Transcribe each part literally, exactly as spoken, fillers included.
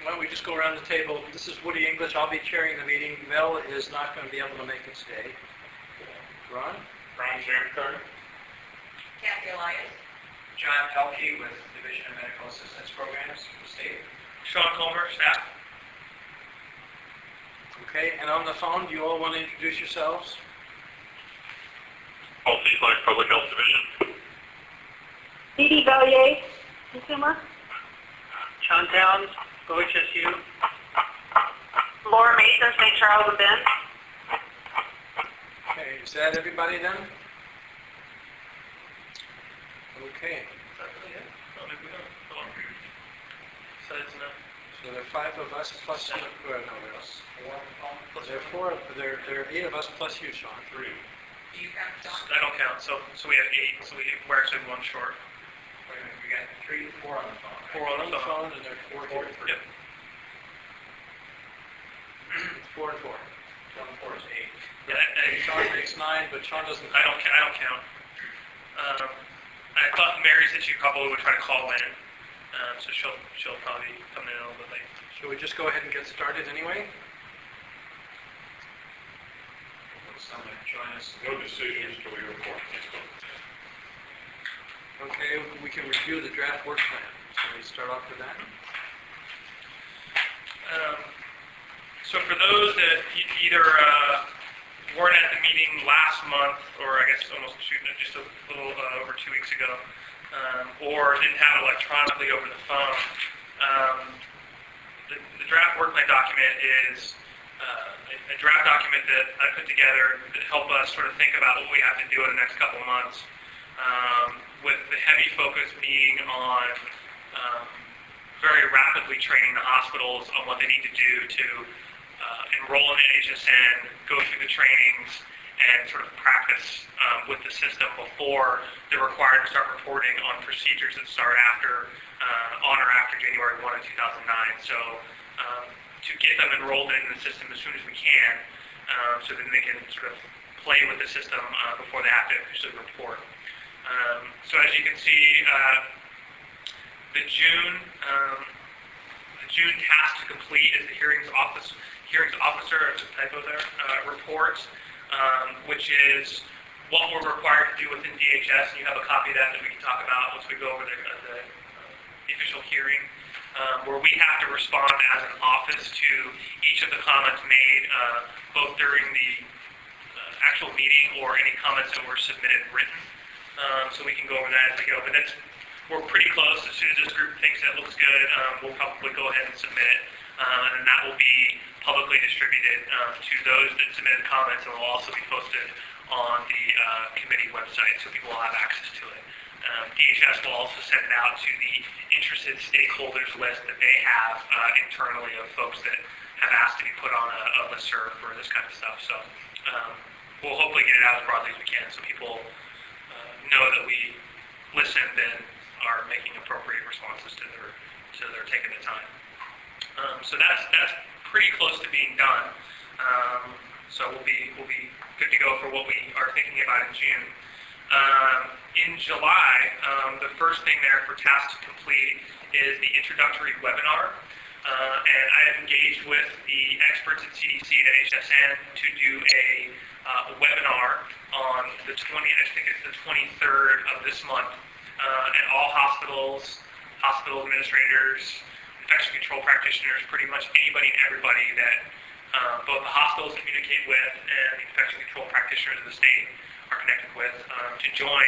why don't we just go around the table? This is Woody English. I'll be chairing the meeting. Mel is not going to be able to make it today. Ron? Ron Jankard. Kathy Elias. John Pelkey with Division of Medical Assistance Programs for the state. Sean Comer, staff. Okay, and on the phone, do you all want to introduce yourselves? Paul Seaflack, Public Health Division. Dee Dee Valier, Consumer. Sean Towns, O H S U. Laura Mason, Saint Charles and Ben. Okay, is that everybody then? Okay. So there are five of us plus you. Well, no, there's four. There are four. There, there are eight of us plus you, Sean. Three. Do you count John? I don't count, so so we have eight, so we, we're actually one short. Wait a minute, we got three, four on the phone. Right? Four on the phone, and there are four here. Yep. Four and four. One and four is eight. Yeah, and Sean makes nine, but Sean doesn't. I don't. I don't count. Um, I thought Mary said she probably would try to call in, um, so she'll she'll probably come in a little bit late. Shall we just go ahead and get started anyway? Will someone join us? No decisions till we report. Okay, we can review the draft work plan. So we start off with that. Um, so for those that e- either uh, weren't at the meeting last month, or I guess almost shoot, just a little uh, over two weeks ago, um, or didn't have it electronically over the phone, um, the, the draft work plan document is uh, a, a draft document that I put together that help us sort of think about what we have to do in the next couple of months, um, with the heavy focus being on um, very rapidly training the hospitals on what they need to do to uh, enroll in H S N, go through the trainings, and sort of practice um, with the system before they're required to start reporting on procedures that start after, uh, on or after January first of two thousand nine. So um, to get them enrolled in the system as soon as we can, um, so then they can sort of play with the system uh, before they have to officially report. Um, so as you can see, uh, the June um, the June task to complete is the hearings office hearings officer, there's a typo there, uh, report, um, which is what we're required to do within D H S, and you have a copy of that that we can talk about once we go over the, uh, the, uh, the official hearing, um, where we have to respond as an office to each of the comments made, uh, both during the uh, actual meeting or any comments that were submitted written. Um, so we can go over that as we go, but that's, we're pretty close. As soon as this group thinks that looks good, um, we'll probably go ahead and submit it, um, and then that will be publicly distributed um, to those that submitted comments, and will also be posted on the uh, committee website, so people will have access to it. Um, D H S will also send it out to the interested stakeholders list that they have uh, internally of folks that have asked to be put on a, a listserv for this kind of stuff. So um, we'll hopefully get it out as broadly as we can, so people uh, know that we listened and are making appropriate responses to their to their taking the time. Um, so that's that's pretty close to being done. Um, so we'll be we'll be good to go for what we are thinking about in June. Um, in July, um, the first thing there for tasks to complete is the introductory webinar, uh, and I have engaged with the experts at C D C and H S N to do a uh, webinar on the twentieth, I think it's the twenty-third of this month. Uh, and all hospitals, hospital administrators, infection control practitioners, pretty much anybody and everybody that uh, both the hospitals communicate with and the infection control practitioners of the state are connected with um, to join.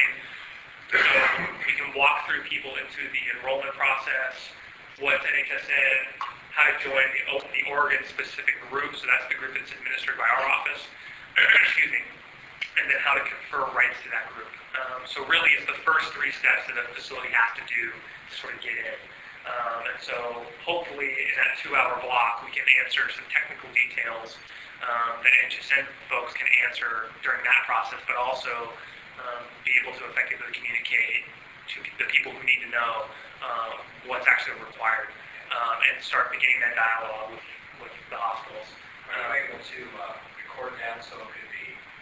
So we can walk through people into the enrollment process, what's at H S N, how to join the, the Oregon specific group, so that's the group that's administered by our office, excuse me, and then how to confer rights to that group. Um, so really it's the first three steps that a facility has to do to sort of get in. Um, and so hopefully in that two hour block we can answer some technical details um, that H S N folks can answer during that process, but also um, be able to effectively communicate to the people who need to know uh, what's actually required um, and start beginning that dialogue with, with the hospitals. Are you able to uh, record that so it could be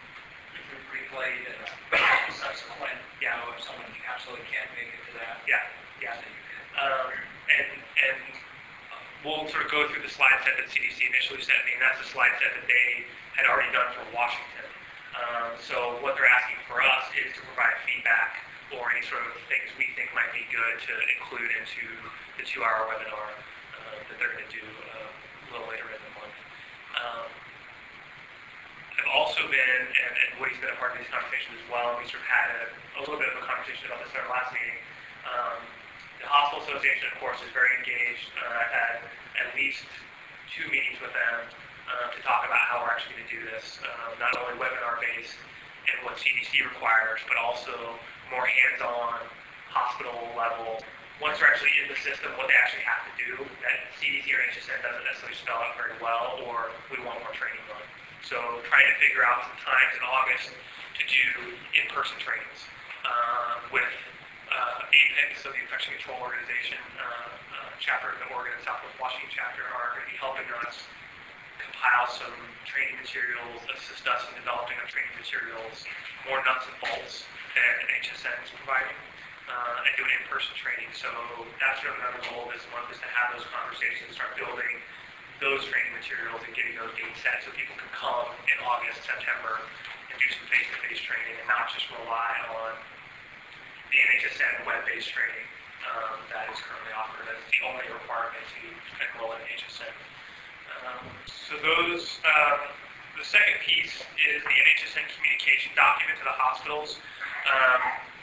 replayed and subsequent, you know, if someone absolutely can't make it to that? Yeah, yeah. So you can. Um, and and we'll sort of go through the slide set that C D C initially sent me, and that's the slide set that they had already done for Washington. Um, so what they're asking for us is to provide feedback or any sort of things we think might be good to include into the two-hour webinar uh, that they're going to do uh, a little later in the month. Um, I've also been, and, and Woody's been a part of these conversations as well, and we sort of had a, a little bit of a conversation about this in our last meeting. Um, the Hospital Association, of course, is very engaged. Uh, I've had at least two meetings with them uh, to talk about how we're actually going to do this, um, not only webinar-based and what C D C requires, but also more hands-on, hospital level. Once they're actually in the system, what they actually have to do, that C D C or H S N doesn't necessarily spell out very well, or we want more training on. So trying to figure out some times in August to do in-person trainings uh, with uh, A P I C, so the Infection Control Organization uh, uh, chapter of the Oregon and Southwest Washington chapter, are going to be helping us compile some training materials, assist us in developing our training materials, more nuts and bolts than H S N is providing, uh, and doing in-person training. So that's sort of another goal this month, is to have those conversations, start building those training materials and getting those dates set so people can come in August, September, and do some face-to-face training and not just rely on the N H S N web-based training um, that is currently offered as the only requirement to enroll in H S N. Um, so those, um, the second piece is the N H S N communication document to the hospitals. Um,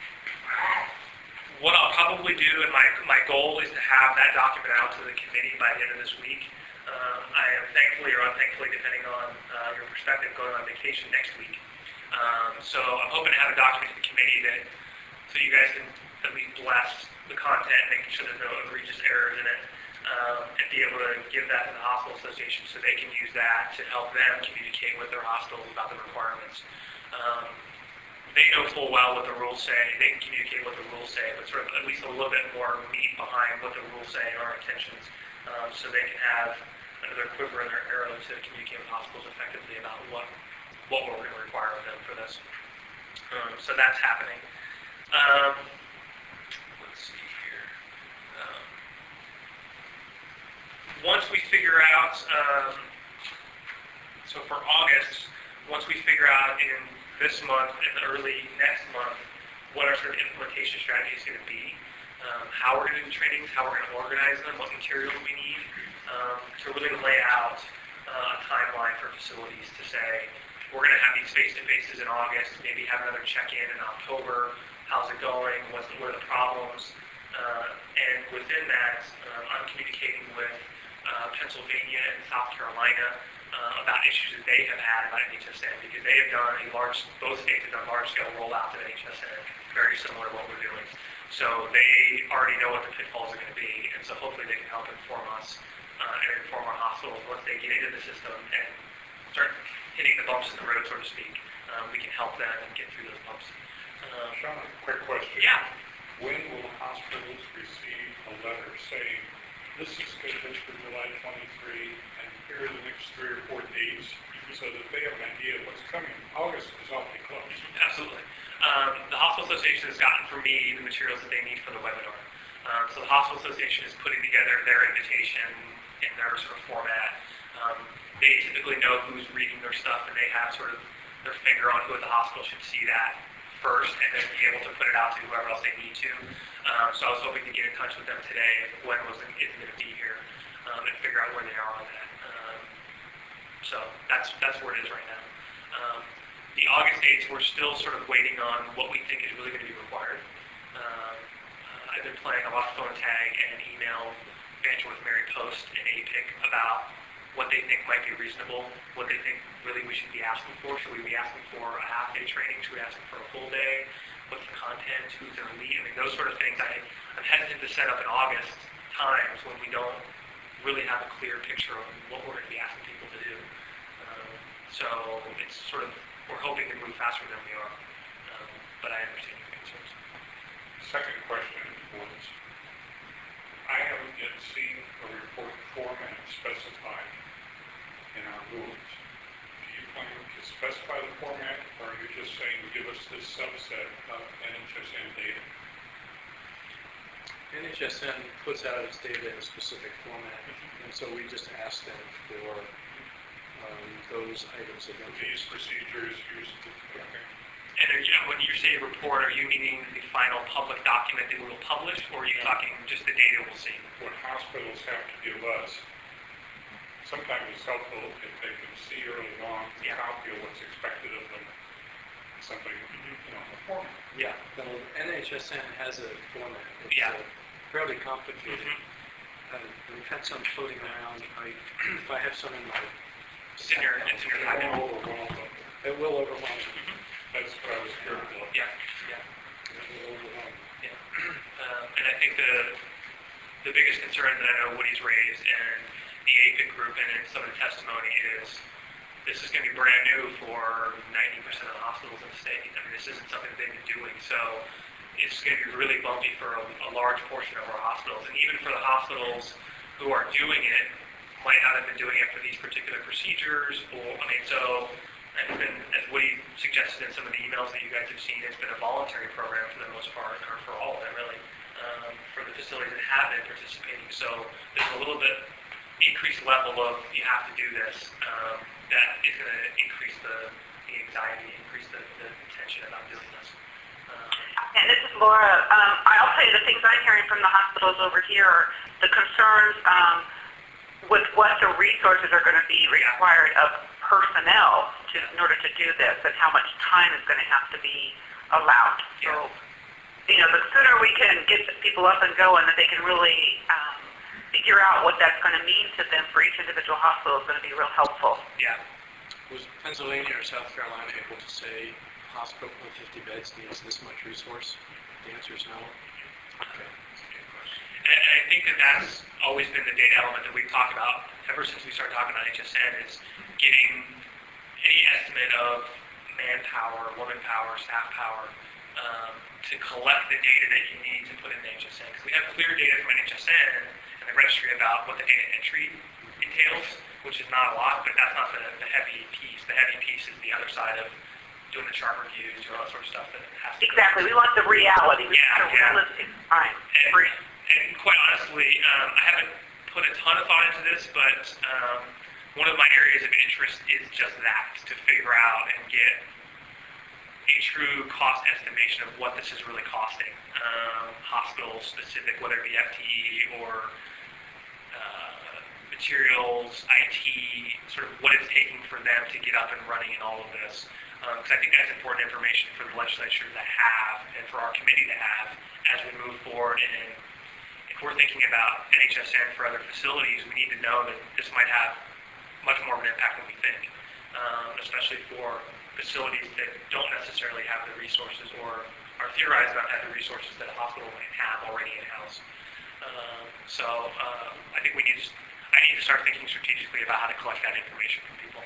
what I'll probably do, and my, my goal is to have that document out to the committee by the end of this week. Um, I am thankfully or unthankfully, depending on uh, your perspective, going on vacation next week. Um, so I'm hoping to have a document to the committee that, so you guys can at least bless the content, making sure there's no egregious errors in it, um, and be able to give that to the hospital association so they can use that to help them communicate with their hospitals about the requirements. Um, they know full well what the rules say. They can communicate what the rules say, but sort of at least a little bit more meat behind what the rules say and our intentions, um, so they can have another quiver in their arrow to communicate with hospitals effectively about what what we're going to require of them for this. Um, so that's happening. Um, let's see here. Um, once we figure out, um, so for August, once we figure out in this month and early next month what our sort of implementation strategy is going to be, um, how we're going to do the trainings, how we're going to organize them, what materials we need, um, to really lay out uh, a timeline for facilities to say, we're going to have these face-to-faces in August, maybe have another check-in in October, how's it going, what's, what are the problems, uh, and within that, um, I'm communicating with uh, Pennsylvania and South Carolina uh, about issues that they have had about N H S N, because they have done a large, both states have done large-scale rollouts of N H S N, very similar to what we're doing. So they already know what the pitfalls are going to be, and so hopefully they can help inform us uh, and inform our hospitals once they get into the system and start hitting the bumps in the road, so to speak. Um, we can help them and get through those bumps. Um, Sean, quick question. yeah. When will hospitals receive a letter saying, this is scheduled for July twenty-three, and here are the next three or four dates, so that they have an idea of what's coming? August is awfully close. Absolutely. Um, the Hospital Association has gotten for me the materials that they need for the webinar. Um, so the Hospital Association is putting together their invitation in their sort of format. Um, they typically know who's reading their stuff, and they have sort of their finger on who at the hospital should see that first, and then be able to put it out to whoever else they need to. Um, so I was hoping to get in touch with them today, when was it isn't going to be here, um, and figure out where they are on that. Um, so that's that's where it is right now. Um, the August dates, we're still sort of waiting on what we think is really going to be required. Um, uh, I've been playing a lot of phone tag and email banter with Mary Post and A P I C about what they think might be reasonable, what they think really we should be asking for. Should we be asking for a half day training? Should we be asking for a full day? What's the content? Who's going to lead? I mean, those sort of things I, I'm hesitant to set up in August times when we don't really have a clear picture of what we're going to be asking people to do. Um, so it's sort of, we're hoping to move faster than we are. Um, but I understand your concerns. Second question was, I haven't yet seen a report format specified in our rules. Do you plan to specify the format, or are you just saying give us this subset of N H S N data? N H S N puts out its data in a specific format, and so we just ask them for um, those items of These interest. procedures used to, okay. And are you, when you say report, are you meaning the final public document that we will publish, or are you talking just the data we'll see? What hospitals have to give us, sometimes it's helpful if they can see early on the Yeah. copy of what's expected of them, something, you know, a format. Yeah. Well, N H S N has a format. It's Yeah. uh, fairly complicated. Mm-hmm. Uh, we've had some floating around. I, if I have some in my, It's in your, it's in your It packet. won't overwhelm them. it will overwhelm you. Mm-hmm. That's what I was fearful of. Yeah, yeah. It will overwhelm you. Yeah. Um, and I think the the biggest concern that I know Woody's raised and the A P I C group and in some of the testimony is this is going to be brand new for ninety percent of the hospitals in the state. I mean, this isn't something that they've been doing. So it's going to be really bumpy for a, a large portion of our hospitals. And even for the hospitals who are doing it, might not have been doing it for these particular procedures. Or, I mean, so it's been, as Woody suggested in some of the emails that you guys have seen, it's been a voluntary program for the most part, or for all of it really, um, for the facilities that have been participating. So there's a little bit increased level of you have to do this. Um, that is going to increase the, the anxiety, increase the, the tension about doing this. Um, And this is Laura. Um, I'll tell you the things I'm hearing from the hospitals over here are the concerns um, with what the resources are going to be required of personnel to, in order to do this, and how much time is going to have to be allowed. So, you know, the sooner we can get the people up and going, that they can really um, figure out what that's going to mean to them for each individual hospital is going to be real helpful. yeah. Was Pennsylvania or South Carolina able to say a hospital with fifty beds needs this much resource? The answer is no. Okay. And and I think that that's always been the data element that we've talked about ever since we started talking about H S N is getting any estimate of manpower, woman power, staff power, um, to collect the data that you need to put in H S N. Because we have clear data from N H S N and the registry about what the data entry entails, which is not a lot, but that's not the, the heavy piece. The heavy piece is the other side of doing the chart reviews, doing all that sort of stuff that has to Exactly. We want the reality. We Yeah, want a yeah. realistic time. And, and quite honestly, um, I haven't put a ton of thought into this, but um, one of my areas of interest is just that, to figure out and get a true cost estimation of what this is really costing. Um, hospital specific, whether it be F T E or uh, materials, I T, sort of what it's taking for them to get up and running in all of this. Because um, I think that's important information for the legislature to have and for our committee to have as we move forward. And if we're thinking about N H S N for other facilities, we need to know that this might have much more of an impact than we think, um, especially for facilities that don't necessarily have the resources or are theorized about to have the resources that a hospital might have already in-house. Um, so uh, I think we need to, I need to start thinking strategically about how to collect that information from people.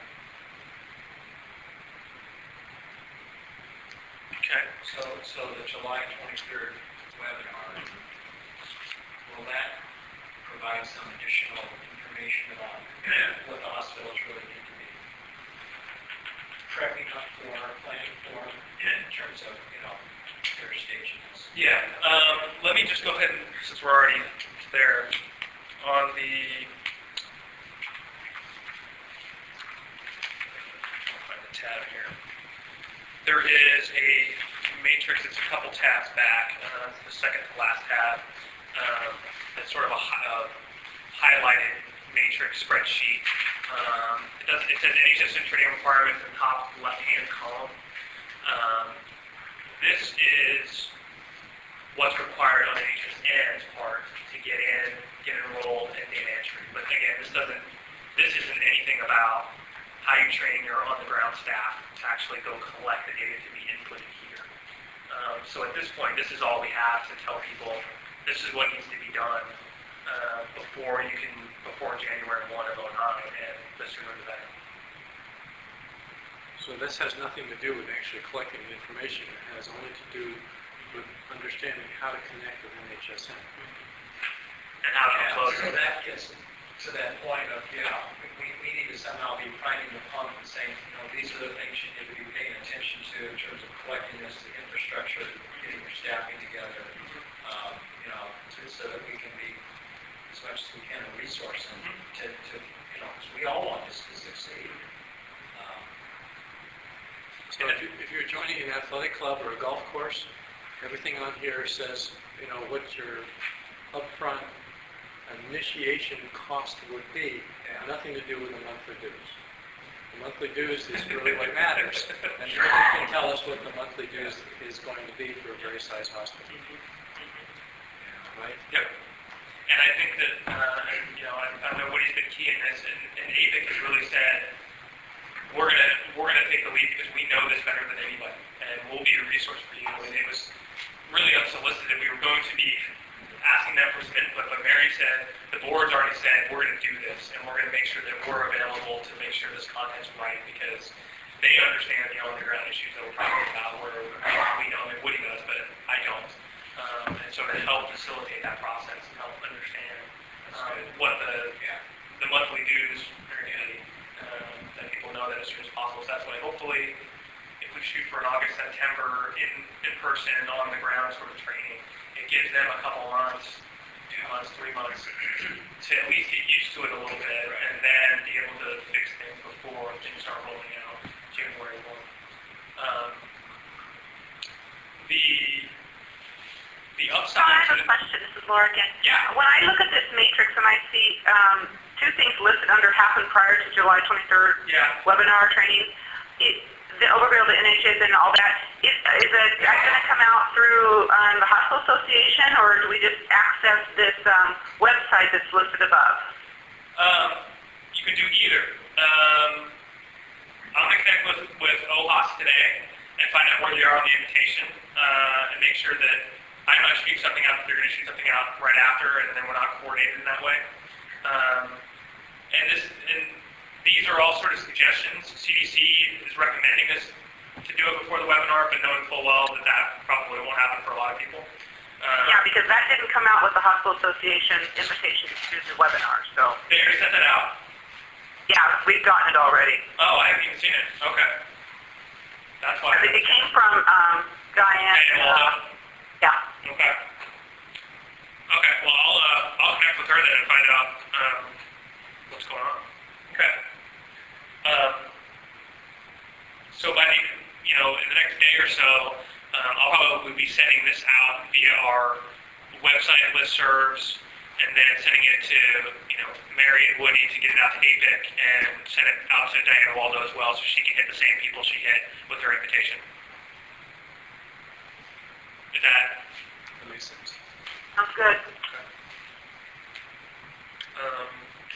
Okay. So, so the July twenty-third webinar, will that provide some additional information about what the hospitals really need to be prepping up for, planning for, in terms of, you know, their stages? Yeah. Um, let me just go ahead and, since we're already there, on the, I'll find the tab here. There is a matrix, it's a couple tabs back, uh, the second to last tab. Um, it's sort of a, a highlighted matrix spreadsheet. Um, it, does, it says N H S N training requirements in the top left-hand column. Um, this is what's required on N H S N's part to get in, get enrolled, and data entry. But again, this doesn't, this isn't anything about how you train your on-the-ground staff to actually go collect the data to be inputted here. Um, so at this point, this is all we have to tell people this is what needs to be done uh, before you can, before January first of oh nine, and the sooner the better. So this has nothing to do with actually collecting the information. It has only to do with understanding how to connect with N H S N. And how to Yeah, upload so it. that gets to that point of, you know, we, we need to somehow be priming the pump and saying, you know, these are the things you need to be paying attention to in terms of collecting this, the infrastructure, getting your staffing together, um, you know, to, so that we can be, as much as we can, a resource and to, to, you know, because we all want this to succeed. Um, So if, you, if you're joining an athletic club or a golf course, everything on here says, you know, what your upfront initiation cost would be, Yeah. nothing to do with the monthly dues. The monthly dues is really what matters, and nobody can tell us what the monthly dues is going to be for a very sized hospital, right? Yep. And I think that, uh, you know, I, I know Woody's been key in this, and, and A P I C has really said, we're gonna, we're gonna take the lead because we know this better than anybody, and we'll be a resource for you. And it was really unsolicited. We were going to be asking them for some input, but Mary said, the board's already said, we're gonna do this, and we're gonna make sure that we're available to make sure this content's right, because they understand the on-the-ground issues that we're talking about, where we know, I mean, Woody does, but I don't. Um, and so to help facilitate that process and help understand um, what the yeah. the monthly dues are going to be, um, that people know that as soon as possible. So that's why hopefully, if we shoot for an August, September in in person, on the ground sort of training, it gives them a couple months, two months, three months to at least get used to it a little bit, and then be able to fix things before things start rolling out January first. Um, the the So I upside. have a question. This is Laura again. Yeah. When I look at this matrix and I see um, two things listed under happened prior to July twenty-third Yeah. webinar training, it, the overview of the N H S and all that, is, is it going to come out through um, the hospital association, or do we just access this um, website that's listed above? Um, you can do either. Um, I'm going to connect with, with O H A S today and find out where they are on the invitation, uh, and make sure that I might shoot something out, that they're going to shoot something out right after, and then we're not coordinated in that way. Um, and this, and these are all sort of suggestions. C D C is recommending this to do it before the webinar, but knowing full well that that probably won't happen for a lot of people. Um, Yeah, because that didn't come out with the hospital association invitation to do the webinar, so. They already sent that out? Yeah, we've gotten it already. Oh, I haven't even seen it. Okay. That's why. It came from um, Diane. Diane Uh, Waldo. yeah. Okay. Okay, well, I'll, uh, I'll connect with her then and find out, um, what's going on. Okay. Um, so by the, you know, in the next day or so, um, I'll probably be sending this out via our website listservs, and then sending it to, you know, Mary and Woody to get it out to A P I C, and send it out to Diana Waldo as well, so she can hit the same people she hit with her invitation. Is that? That makes sense. Sounds good. Um,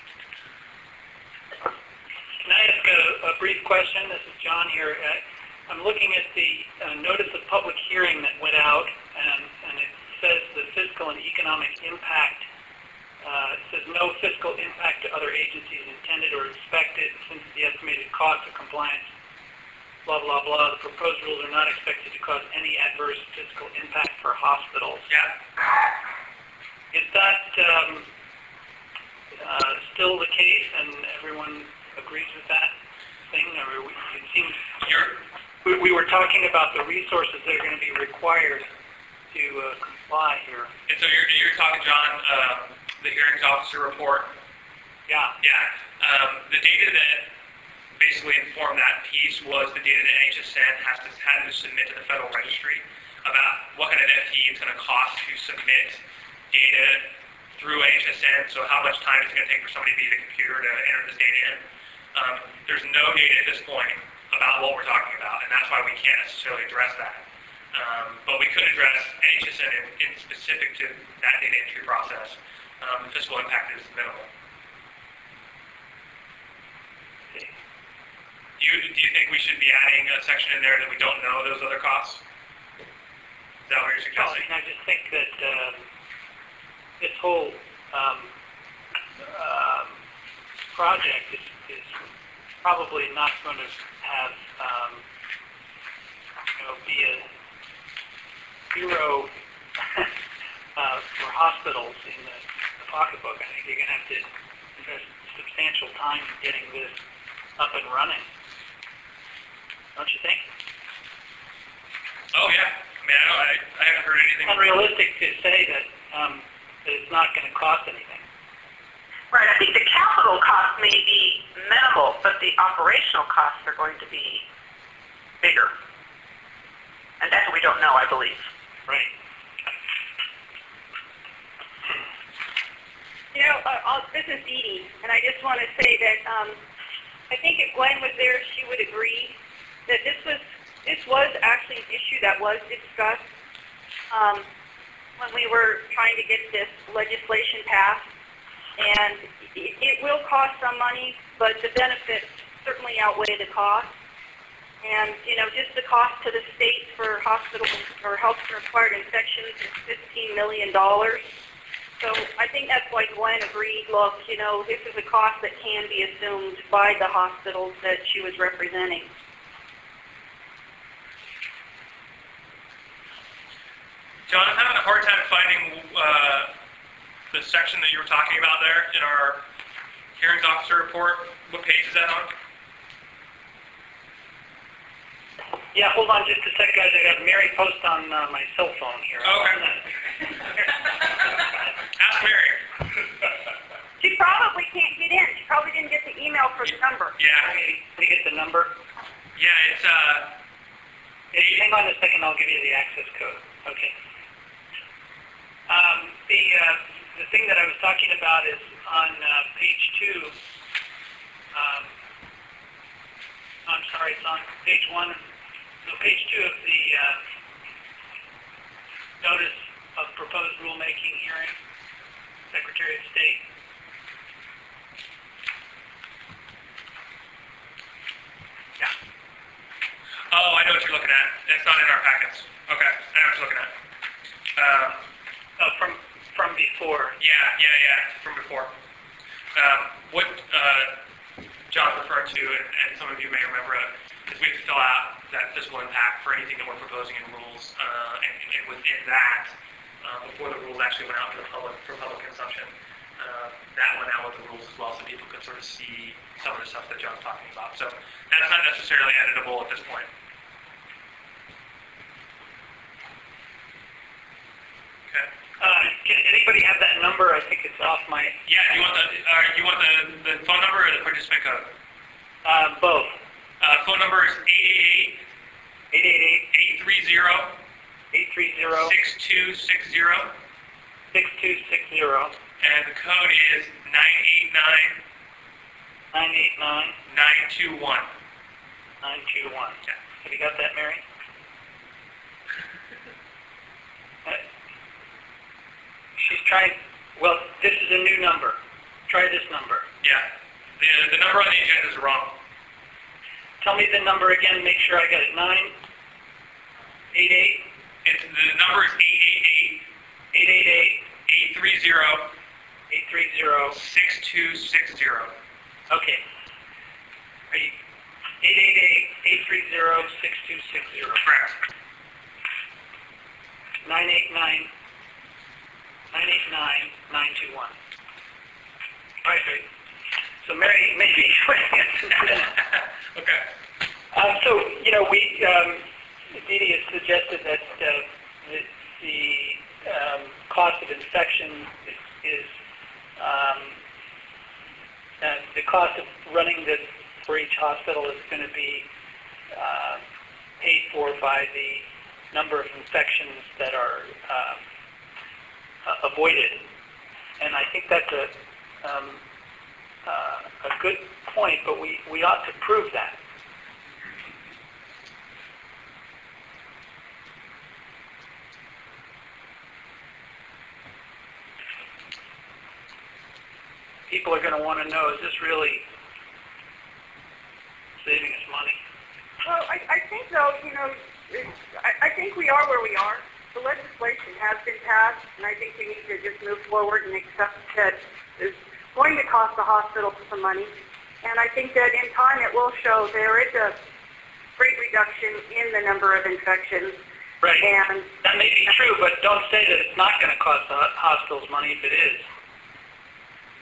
Can I ask a, a brief question? This is John here. Uh, I'm looking at the uh, notice of public hearing that went out, and, and it says the fiscal and economic impact. Uh, it says no fiscal impact to other agencies intended or expected since the estimated cost of compliance, blah, blah, blah. The proposed rules are not expected to cause any adverse fiscal impact for hospitals. yeah. Is that um, uh, still the case, and everyone agrees with that thing? Or we, it seems You're, we, we were talking about the resources that are going to be required to uh, comply here. and so you're, you're talking, John, um, the hearings officer report? Yeah. Yeah. Um, the data that basically informed that piece was the data that N H S N has to, had to submit to the Federal Registry about what kind of F T E it's going to cost to submit data through N H S N, so how much time it's going to take for somebody to use a computer to enter this data in. Um, there's no data at this point about what we're talking about, and that's why we can't necessarily address that. Um, but we could address N H S N in, in specific to that data entry process. Um, the fiscal impact is minimal. Do you, do you think we should be adding a section in there that we don't know those other costs? Is that what you're Well, suggesting? and I just think that uh, this whole um, um, project is, is probably not going to have, um, you know, be a zero uh, for hospitals in the, the pocketbook. I think you're going to have to invest substantial time in getting this up and running. Don't you think? Oh, yeah. I mean, I, don't, I, I haven't heard anything. It's unrealistic to say that, um, that it's not going to cost anything. Right, I think the capital cost may be minimal, but the operational costs are going to be bigger. And that's what we don't know, I believe. Right. You know, uh, I'll, this is Dee Dee, and I just want to say that um, I think if Gwen was there, she would agree that this was this was actually an issue that was discussed um, when we were trying to get this legislation passed. And it, it will cost some money, but the benefits certainly outweigh the cost. And, you know, just the cost to the state for hospital or healthcare-acquired infections is fifteen million dollars. So I think that's why Gwen agreed, look, you know, this is a cost that can be assumed by the hospitals that she was representing. John, I'm having a hard time finding uh, the section that you were talking about there in our hearings officer report. What page is that on? Yeah, hold on just a sec, guys. I got Mary Post on uh, my cell phone here. Oh, okay. Ask Mary. She probably can't get in. She probably didn't get the email for the number. Yeah. Can you get the number? Yeah, it's, uh... Hey, hang on a second. I'll give you the access code. Okay. Um, the, uh, the thing that I was talking about is on uh, page two. Um, I'm sorry, it's on page one. So page two of the uh, notice of proposed rulemaking hearing, Secretary of State. Yeah. Oh, I know what you're looking at. It's not in our packets. Okay, I know what you're looking at. Um, oh, from from before. Yeah, yeah, yeah, from before. Um, what uh, John's referring to, and, and some of you may remember it, is we have to fill out that fiscal impact for anything that we're proposing in rules, uh, and, and within that, uh, before the rules actually went out to the public for public consumption, uh, that went out with the rules as well, so people could sort of see some of the stuff that John's talking about. So that's not necessarily editable at this point. Okay. Uh, can anybody have that number? I think it's off my. Yeah. You want the uh, you want the, the phone number or the participant code? Uh, both. Uh, phone number is eight eight eight, eight eight eight, eight three zero, eight three zero, six two six zero. six two six zero. And the code is nine eight nine, nine eight nine, nine two one. nine two one. Okay. Have you got that, Mary? uh, she's trying, well, this is a new number. Try this number. Yeah. The, the number on the agenda is wrong. Tell me the number again, make sure I got it. nine eight eight. It's, the number is eight eight eight, eight eight eight, eight three zero, eight three zero, six two six zero. Okay. Are you eight eight eight, eight three zero, six two six zero? Correct. nine eight nine, nine eight nine, nine two one. All right, great. So Mary, maybe Okay. Um, so, you know, we, um, Dee Dee has suggested that uh, the, the um, cost of infection is, is um, uh, the cost of running this for each hospital is going to be uh, paid for by the number of infections that are um, uh, avoided. And I think that's a, um, uh, a good point, but we, we ought to prove that. People are going to want to know, is this really saving us money? Well, I, I think, though, you know, I, I think we are where we are. The legislation has been passed, and I think we need to just move forward and accept that it's going to cost the hospital some money. And I think that in time it will show there is a great reduction in the number of infections. Right. And that may be true, but don't say that it's not going to cost the hospitals money if it is.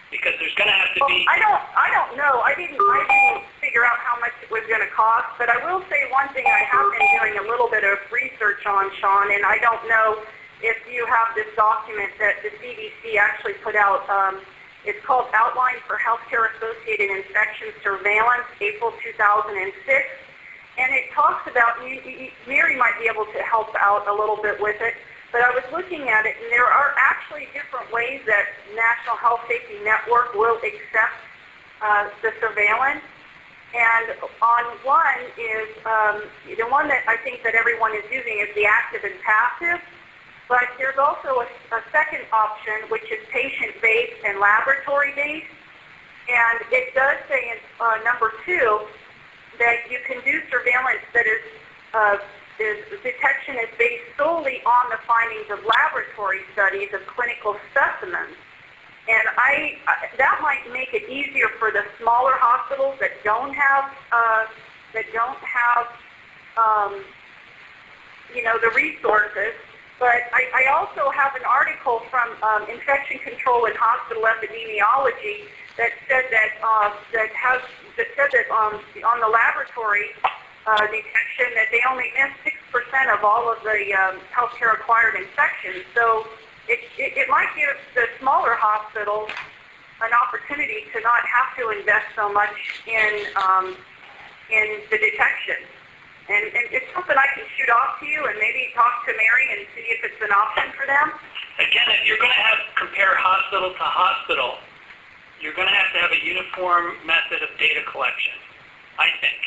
Because there's going to have to Well, be, I don't, I don't know. I didn't, I didn't figure out how much it was going to cost, but I will say one thing I have been doing a little bit of research on, Sean, and I don't know if you have this document that the C D C actually put out. Um, it's called Outline for Healthcare-Associated Infection Surveillance, April two thousand six, and it talks about, you, you, Mary might be able to help out a little bit with it, but I was looking at it, and there are actually different ways that National Health Safety Network will accept uh, the surveillance. And on one is, um, the one that I think that everyone is using is the active and passive. But there's also a, a second option, which is patient-based and laboratory-based. And it does say in uh, number two that you can do surveillance that is uh, is detection is based solely on the findings of laboratory studies of clinical specimens. And I, that might make it easier for the smaller hospitals that don't have, uh, that don't have, um, you know, the resources. But I, I also have an article from um, Infection Control and Hospital Epidemiology that said that uh, that has that said that um, on the laboratory Uh, detection that they only miss six percent of all of the um, healthcare-acquired infections. So it, it, it might give the smaller hospitals an opportunity to not have to invest so much in um, in the detection. And, and it's something I can shoot off to you and maybe talk to Mary and see if it's an option for them. again, if you're going to have compare hospital to hospital, you're going to have to have a uniform method of data collection, I think.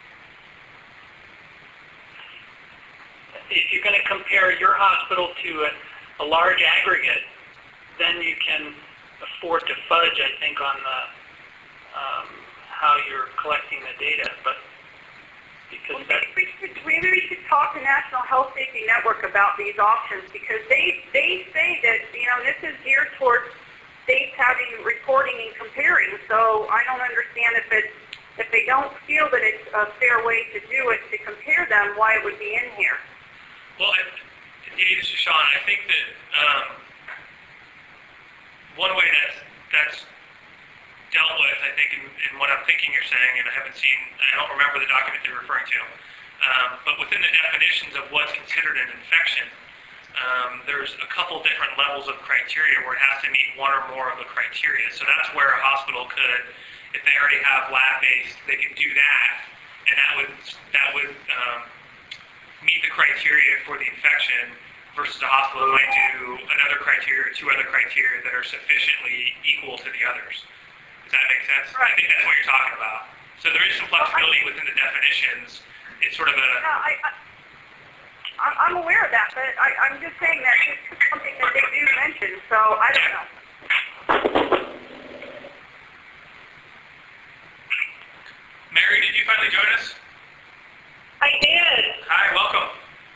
If you're going to compare your hospital to a, a large aggregate, then you can afford to fudge, I think, on the um, how you're collecting the data. But because well, that, we should, maybe we should talk to National Health Safety Network about these options because they they say that you know this is geared towards states having reporting and comparing. So I don't understand if it's if they don't feel that it's a fair way to do it to compare them, why it would be in here. Well, I, Dave, this is Sean. I think that um, one way that's, that's dealt with, I think, in, in what I'm thinking you're saying, and I haven't seen, I don't remember the document you're referring to, um, but within the definitions of what's considered an infection, um, there's a couple different levels of criteria where it has to meet one or more of the criteria. So that's where a hospital could, if they already have lab-based, they could do that, and that would that would um, meet the criteria for the infection versus a hospital that might do another criteria or two other criteria that are sufficiently equal to the others. Does that make sense? Right. I think that's what you're talking about. So there is some flexibility within the definitions. It's sort of a... Yeah, I, I, I'm aware of that, but I, I'm just saying that it's something that they do mention, so I don't know. Mary, did you finally join us? I did. Hi, welcome.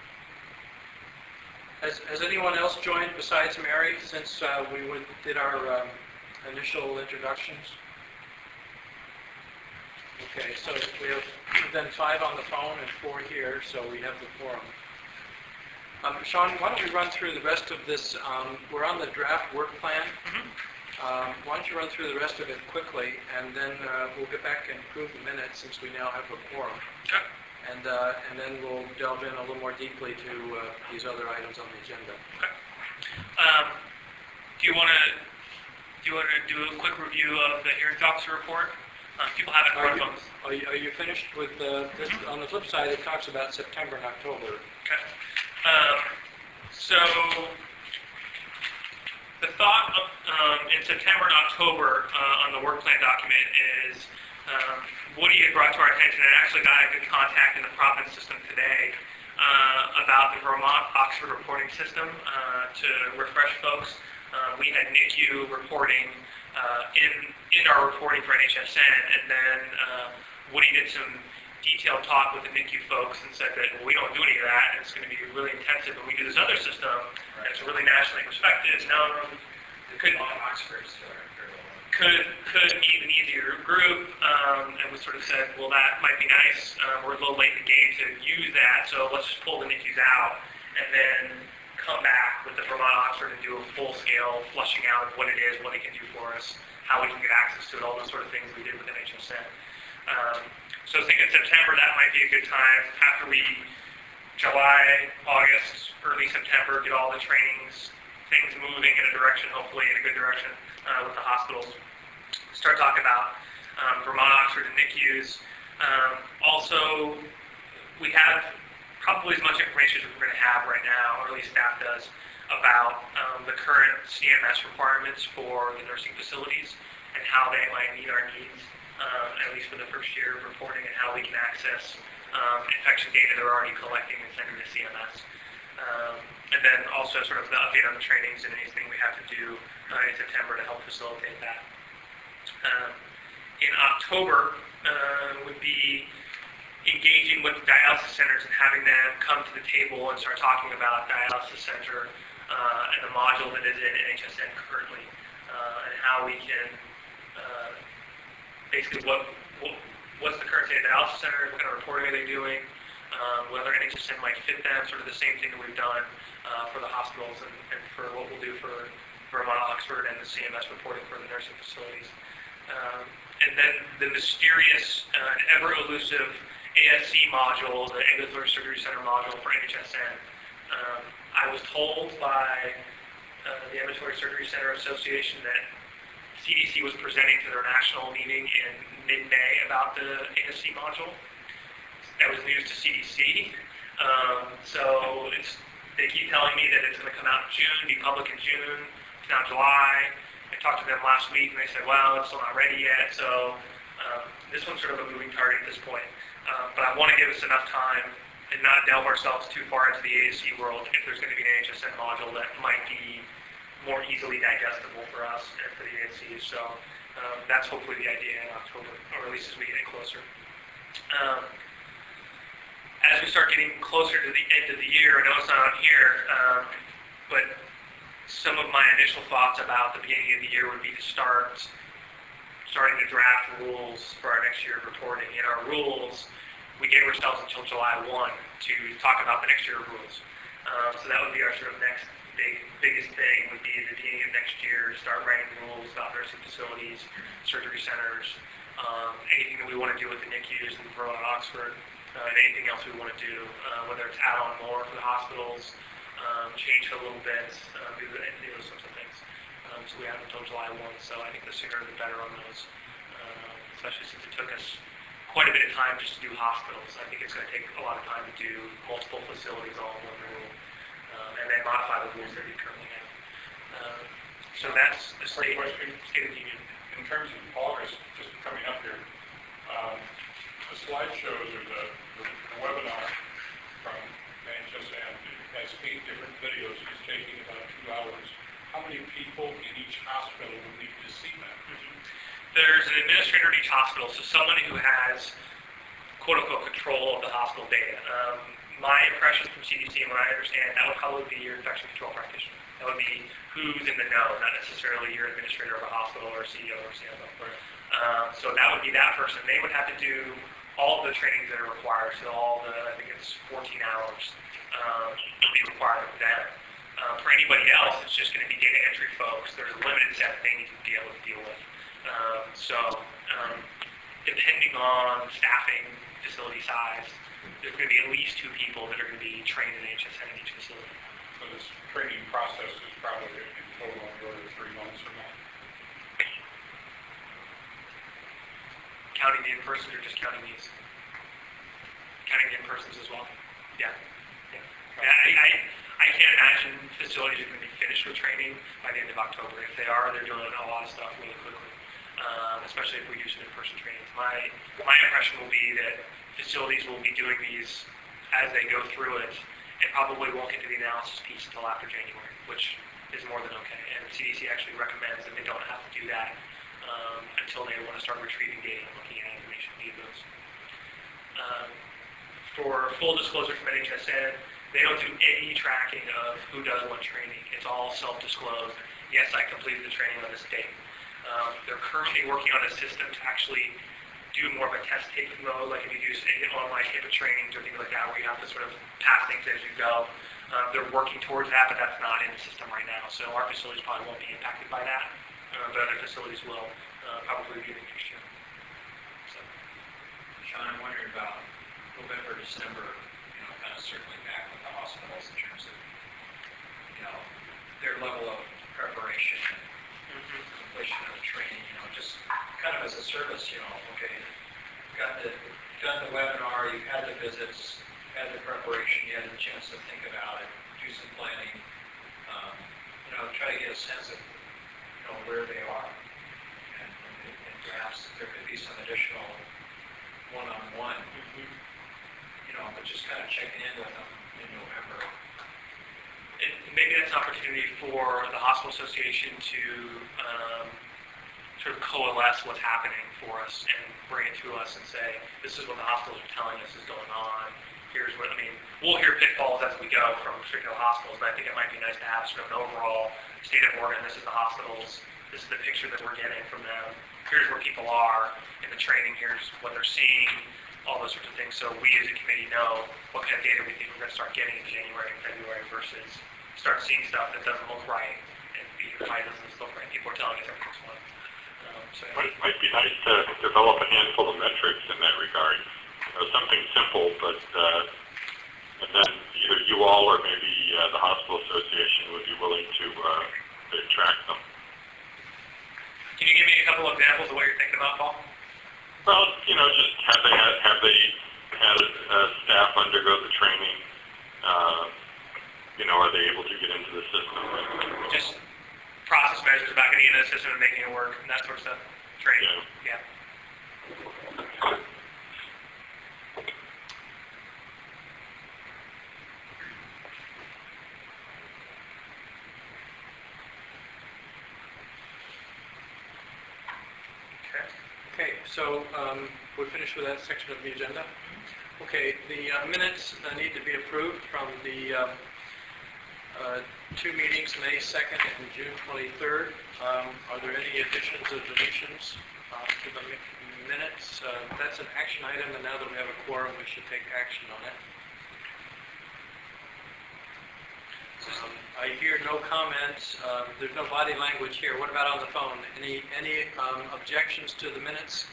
Has, has anyone else joined besides Mary since uh, we would, did our um, initial introductions? Okay, so we have then five on the phone and four here, so we have the forum. Um, Sean, why don't we run through the rest of this? Um, we're on the draft work plan. Mm-hmm. Um, why don't you run through the rest of it quickly, and then uh, we'll get back and approve the minutes since we now have a quorum. Okay. And uh, and then we'll delve in a little more deeply to uh, these other items on the agenda. Okay. Um, do you want to do you want to do a quick review of the hearings officer report? Um, people have it Are in you, front of them. are you, are you finished with uh, this? Mm-hmm. On the flip side, it talks about September and October. Okay. Um, so the thought of, um, in September and October uh, on the work plan document is um, Woody had brought to our attention, and actually got a good contact in the Providence system today uh, about the Vermont Oxford reporting system uh, to refresh folks. Uh, we had N I C U reporting uh, in in our reporting for N H S N, and then uh, Woody did some detailed talk with the N I C U folks and said that well, we don't do any of that, and it's going to be really intensive, but we do this other system that's really nationally respected, known, could Oxford's could could meet an easier group, um, and we sort of said, well, that might be nice. Um, we're a little late in the game to use that, so let's just pull the N I C Us out and then come back with the Vermont Oxford and do a full-scale flushing out of what it is, what it can do for us. how we can get access to it, all those sort of things we did with N H S N. Um, so I think in September that might be a good time after we, July, August, early September, get all the trainings, things moving in a direction, hopefully in a good direction uh, with the hospitals. Start talking about um, Vermont, Oxford, and N I C Us. Um, also, we have probably as much information as we're going to have right now, or at least staff does, about um, the current C M S requirements for the nursing facilities and how they might meet our needs, um, at least for the first year of reporting, and how we can access um, infection data they're already collecting and sending to C M S. Um, and then also sort of the update on the trainings and anything we have to do uh, in September to help facilitate that. Um, in October uh, would be engaging with dialysis centers and having them come to the table and start talking about dialysis center uh, and the module that is in N H S N currently, uh, and how we can uh, basically what, what what's the current state of dialysis centers, what kind of reporting are they doing, um, whether N H S N might fit them, sort of the same thing that we've done uh, for the hospitals and, and for what we'll do for Vermont, Oxford, and the C M S reporting for the nursing facilities. Um, and then the mysterious uh, and ever elusive A S C module, the Ambulatory Surgery Center module for N H S N. Um, I was told by uh, the Ambulatory Surgery Center Association that C D C was presenting to their national meeting in mid-May about the A S C module. That was news to C D C. Um, so it's, they keep telling me that it's going to come out in June, be public in June. It's now July. I talked to them last week, and they said, well, it's still not ready yet. So um, this one's sort of a moving target at this point. Um, but I want to give us enough time and not delve ourselves too far into the A S C world if there's going to be an N H S N module that might be more easily digestible for us and for the A S Cs. So um, that's hopefully the idea in October, or at least as we get closer. Um, as we start getting closer to the end of the year, I know it's not on here, um, but some of my initial thoughts about the beginning of the year would be to start starting to draft rules for our next year of reporting. In our rules, we gave ourselves until July first to talk about the next year of rules. Um, so that would be our sort of next big, biggest thing would be at the beginning of next year, start writing rules about nursing facilities, surgery centers, um, anything that we want to do with the N I C Us in Vermont and Oxford, uh, and anything else we want to do, uh, whether it's add on more for the hospitals, um, change it a little bit, uh, do, the, do those sorts of things. Um, so we have until July first, so I think the sooner the better on those, uh, especially since it took us quite a bit of time just to do hospitals. I think it's going to take a lot of time to do multiple facilities all in one rule, um, and then modify the rules that we currently have. Uh, so that's the state, state of the union. In terms of August, just coming up here, um, the slide shows, or the, the, the webinar from N H S N has eight different videos. It's taking about two hours. How many people in each hospital will need to see that? Mm-hmm. There's an administrator at each hospital, so someone who has quote-unquote control of the hospital data. Um, my impression from C D C, and what I understand, that would probably be your infection control practitioner. That would be who's in the know, not necessarily your administrator of a hospital or C E O or C F O. Right. Um, so that would be that person. They would have to do all the trainings that are required, so all the, I think it's fourteen hours, um, would be required of them. Um, for anybody else, it's just going to be data entry folks. There's a limited set that they need to be able to deal with. Um, so um, depending on staffing, facility size, there's going to be at least two people that are going to be trained in H S N in each facility. So this training process is probably in total on the order of three months or more. Counting the in-persons or just counting these? Counting the in-persons as well? Yeah. Yeah. I, I, I can't imagine facilities are going to be finished with training by the end of October. If they are, they're doing a lot of stuff really quickly, um, especially if we do some in-person trainings. My, my impression will be that facilities will be doing these as they go through it, and probably won't get to the analysis piece until after January, which is more than okay. And C D C actually recommends that they don't have to do that um, until they want to start retrieving data and looking at information via those. Um, for full disclosure from N H S N, they don't do any tracking of who does what training. It's all self-disclosed. Yes, I completed the training on this date. Um, they're currently working on a system to actually do more of a test taking mode, like if you do say, online HIPAA trainings or things like that, where you have to sort of pass things as you go. Um, they're working towards that, but that's not in the system right now. So our facilities probably won't be impacted by that. uh, but other facilities will, uh, probably beginning next year. So, Sean, I'm wondering about November, December, you know, kind of circling back with the hospitals in terms of, you know, their level of preparation and mhm. completion of the training, you know, just kind of as a service, you know, okay, got the, done the webinar, you've had the visits, had the preparation, you had a chance to think about it, do some planning, um, you know, try to get a sense of, you know, where they are. And, and, and perhaps there could be some additional one-on-one, you know, but just kind of checking in with them in November. And maybe that's an opportunity for the hospital association to um, sort of coalesce what's happening for us and bring it to us and say, this is what the hospitals are telling us is going on. Here's what, I mean, we'll hear pitfalls as we go from particular hospitals, but I think it might be nice to have sort of an overall state of Oregon. This is the hospitals. This is the picture that we're getting from them. Here's where people are in the training. Here's what they're seeing, all those sorts of things. So we as a committee know what kind of data we think we're going to start getting in January and February versus start seeing stuff that doesn't look right and B, why doesn't look right. People are telling us everything's fine. Um, so I It think, might be nice to develop a handful of metrics in that regard. You know, something simple, but uh, and then either you all or maybe uh, the hospital association would be willing to, uh, to track them. can you give me a couple of examples of what you're thinking about, Paul? Well, you know, just have they had, have they had uh, staff undergo the training? Uh, you know, are they able to get into the system? Just process measures about getting into the system and making it work and that sort of stuff. Training. Yeah. Yeah. Okay. Okay, so um, we're finished with that section of the agenda. Okay, the uh, minutes uh, need to be approved from the um, uh, two meetings, May second and June twenty-third. Um, Are there any additions or deletions uh, to the mi- minutes? Uh, That's an action item, and now that we have a quorum, we should take action on it. Um, I hear no comments. Um, There's no body language here. What about on the phone? Any any um, objections to the minutes?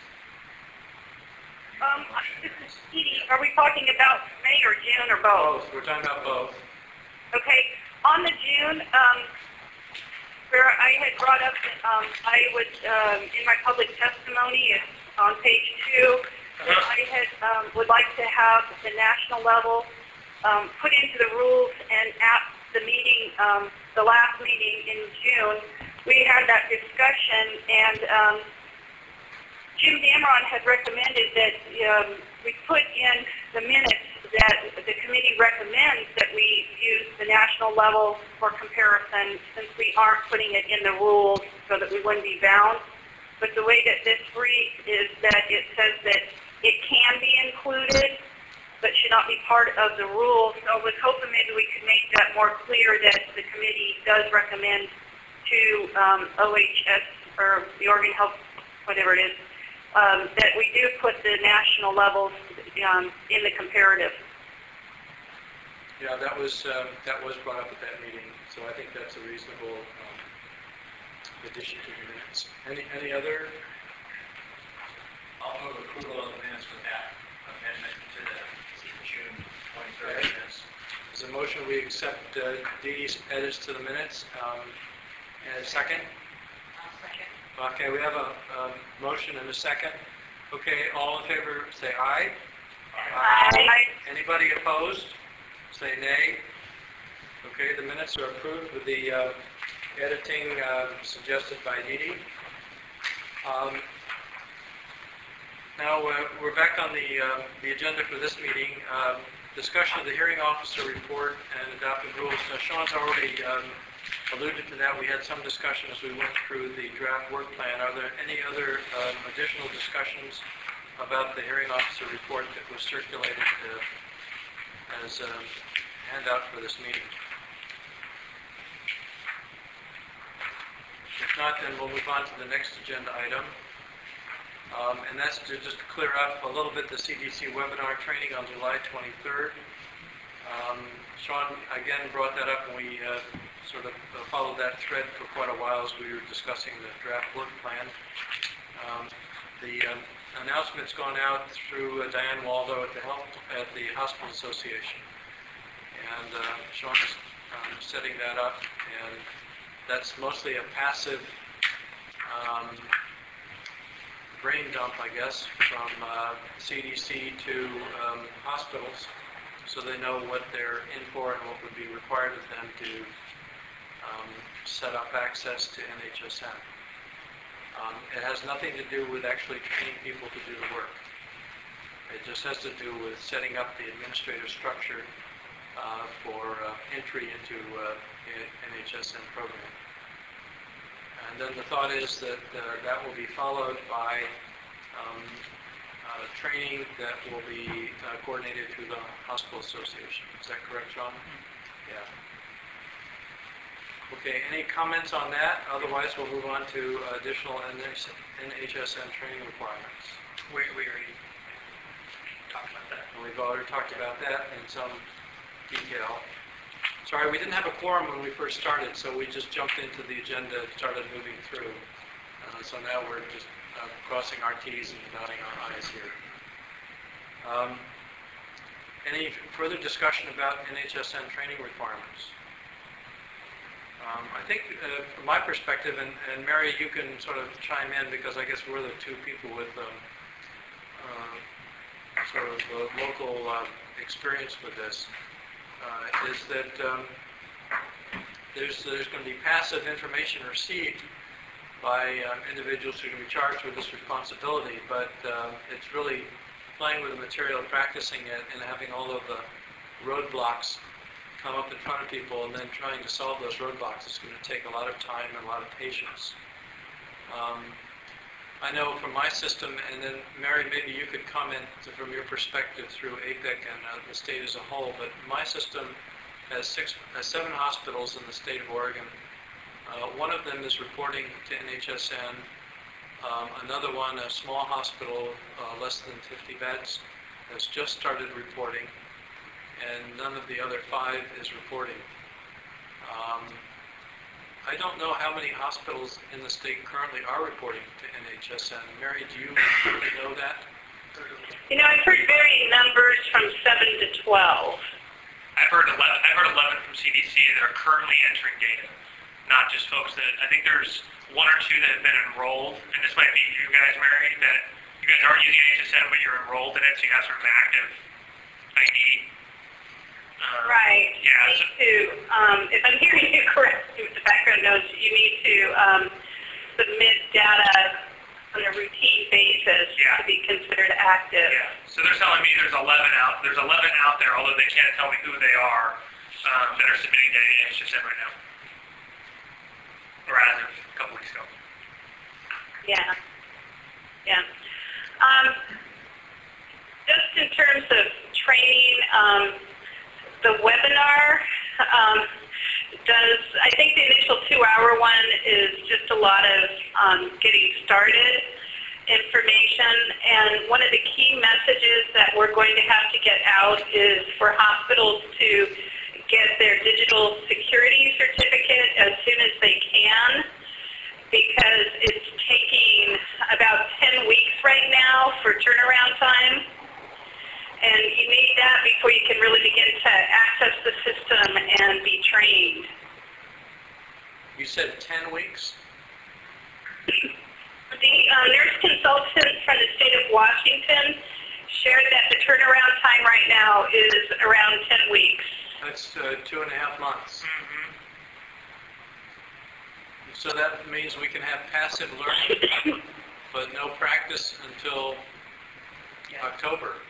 Um, this is Edie. Are we talking about May or June or both? Both. We're talking about both. Okay. On the June, um, where I had brought up that um, I would, um, in my public testimony, it's on page two, that I had um, would like to have the national level um, put into the rules, and at the meeting, um, the last meeting in June, we had that discussion, and um, Jim Dameron had recommended that um, we put in the minutes that the committee recommends that we use the national level for comparison, since we aren't putting it in the rules so that we wouldn't be bound. But the way that this reads is that it says that it can be included, but should not be part of the rules. So I was hoping maybe we could make that more clear, that the committee does recommend to um, O H S, or the Oregon Health, whatever it is, um, that we do put the national levels um, in the comparative. Yeah, that was um, that was brought up at that meeting, so I think that's a reasonable um, addition to the minutes. Any any other? I'll move approval of the minutes with that amendment to the June twenty-third minutes. There's a motion, we accept uh, Dee Dee's edits to the minutes. Um, and a second? I'll second. Okay, we have a um, motion and a second. Okay, all in favor, say aye. Aye. Anybody opposed? Say nay. Okay, the minutes are approved with the uh, editing uh, suggested by Dee Dee. Um, now uh, we're back on the uh, the agenda for this meeting. Um, discussion of the hearing officer report and adopted rules. Uh, Sean's already um, alluded to that. We had some discussion as we went through the draft work plan. Are there any other um, additional discussions about the hearing officer report that was circulated uh, as a handout for this meeting? If not, then we'll move on to the next agenda item. Um, and that's to just clear up a little bit the C D C webinar training on July twenty-third. Um, Sean again brought that up, and we uh, sort of uh, followed that thread for quite a while as we were discussing the draft work plan. Um, the um, announcement's gone out through uh, Diane Waldo at the health at the Hospital Association, and uh, Sean's um, setting that up, and that's mostly a passive um, brain dump, I guess, from uh, C D C to um, hospitals, so they know what they're in for and what would be required of them to um, set up access to N H S N. Um, it has nothing to do with actually training people to do the work. It just has to do with setting up the administrative structure uh, for uh, entry into uh, N H S N program. And then the thought is that uh, that will be followed by um, uh, training that will be uh, coordinated through the Hospital Association. Is that correct, John? Yeah. Okay, any comments on that? Otherwise, we'll move on to additional N H S N training requirements. We, we already talked about that. And we've already talked about that in some detail. Sorry, we didn't have a quorum when we first started, so we just jumped into the agenda and started moving through. Uh, so now we're just uh, crossing our T's and dotting our I's here. Um, any further discussion about N H S N training requirements? Um, I think, uh, from my perspective, and, and Mary, you can sort of chime in because I guess we're the two people with um, uh, sort of uh, local uh, experience with this, uh, is that um, there's there's going to be passive information received by um, individuals who are going to be charged with this responsibility, but um, it's really playing with the material, practicing it, and having all of the roadblocks come up in front of people and then trying to solve those roadblocks is going to take a lot of time and a lot of patience. Um, I know from my system, and then Mary, maybe you could comment from your perspective through A P I C and uh, the state as a whole, but my system has six, has seven hospitals in the state of Oregon. Uh, one of them is reporting to N H S N. Um, another one, a small hospital, uh, less than fifty beds, has just started reporting, and none of the other five is reporting. Um, I don't know how many hospitals in the state currently are reporting to N H S N. Mary, do you know that? You know, I've heard varying numbers from seven to twelve. I've heard eleven. I've heard eleven from C D C that are currently entering data, not just folks that. I think there's one or two that have been enrolled, and this might be you guys, Mary, that you guys aren't using N H S N, but you're enrolled in it, so you have sort of an active I D. Um, Right. Yeah. You So, need to, um, if I'm hearing you correctly with the background notes, you need to um, submit data on a routine basis Yeah. to be considered active. yeah. So they're telling me there's eleven out. There's eleven out there, although they can't tell me who they are, um, that are submitting to N H S N right now, or as of a couple weeks ago. Yeah. Yeah. Um, just in terms of training, um, the webinar um, does, I think the initial two-hour one is just a lot of um, getting started information, and one of the key messages that we're going to have to get out is for hospitals to get their digital security certificate as soon as they can, because it's taking about ten weeks right now for turnaround time. And you need that before you can really begin to access the system and be trained. You said ten weeks? The uh, nurse consultant from the state of Washington shared that the turnaround time right now is around ten weeks. That's uh, two and a half months. Mm-hmm. So that means we can have passive learning, but no practice until October.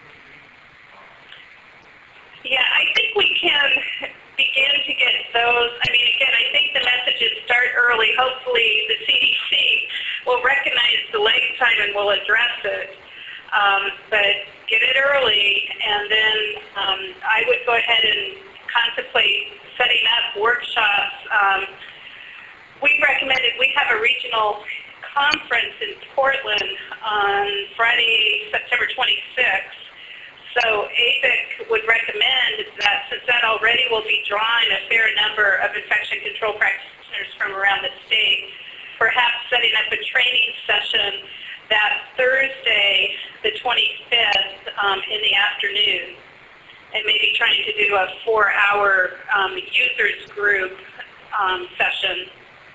Yeah, I think we can begin to get those. I mean, again, I think the messages start early. Hopefully the C D C will recognize the lag time and will address it. Um, but get it early, and then um, I would go ahead and contemplate setting up workshops. Um, we recommended, we have a regional conference in Portland on Friday, September twenty-sixth. So A B I C would recommend that since that already will be drawing a fair number of infection control practitioners from around the state, perhaps setting up a training session that Thursday, the twenty-fifth, um, in the afternoon, and maybe trying to do a four-hour um, users group um, session.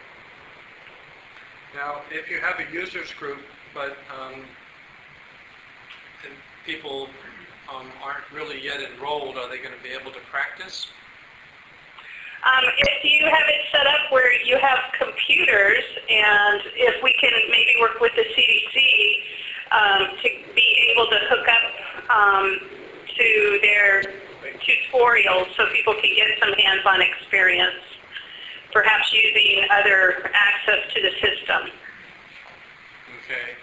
Now, if you have a users group, but um, and people um, aren't really yet enrolled, are they going to be able to practice? Um, if you have it set up where you have computers, and if we can maybe work with the C D C um, to be able to hook up um, to their tutorials so people can get some hands-on experience, perhaps using other access to the system. Okay.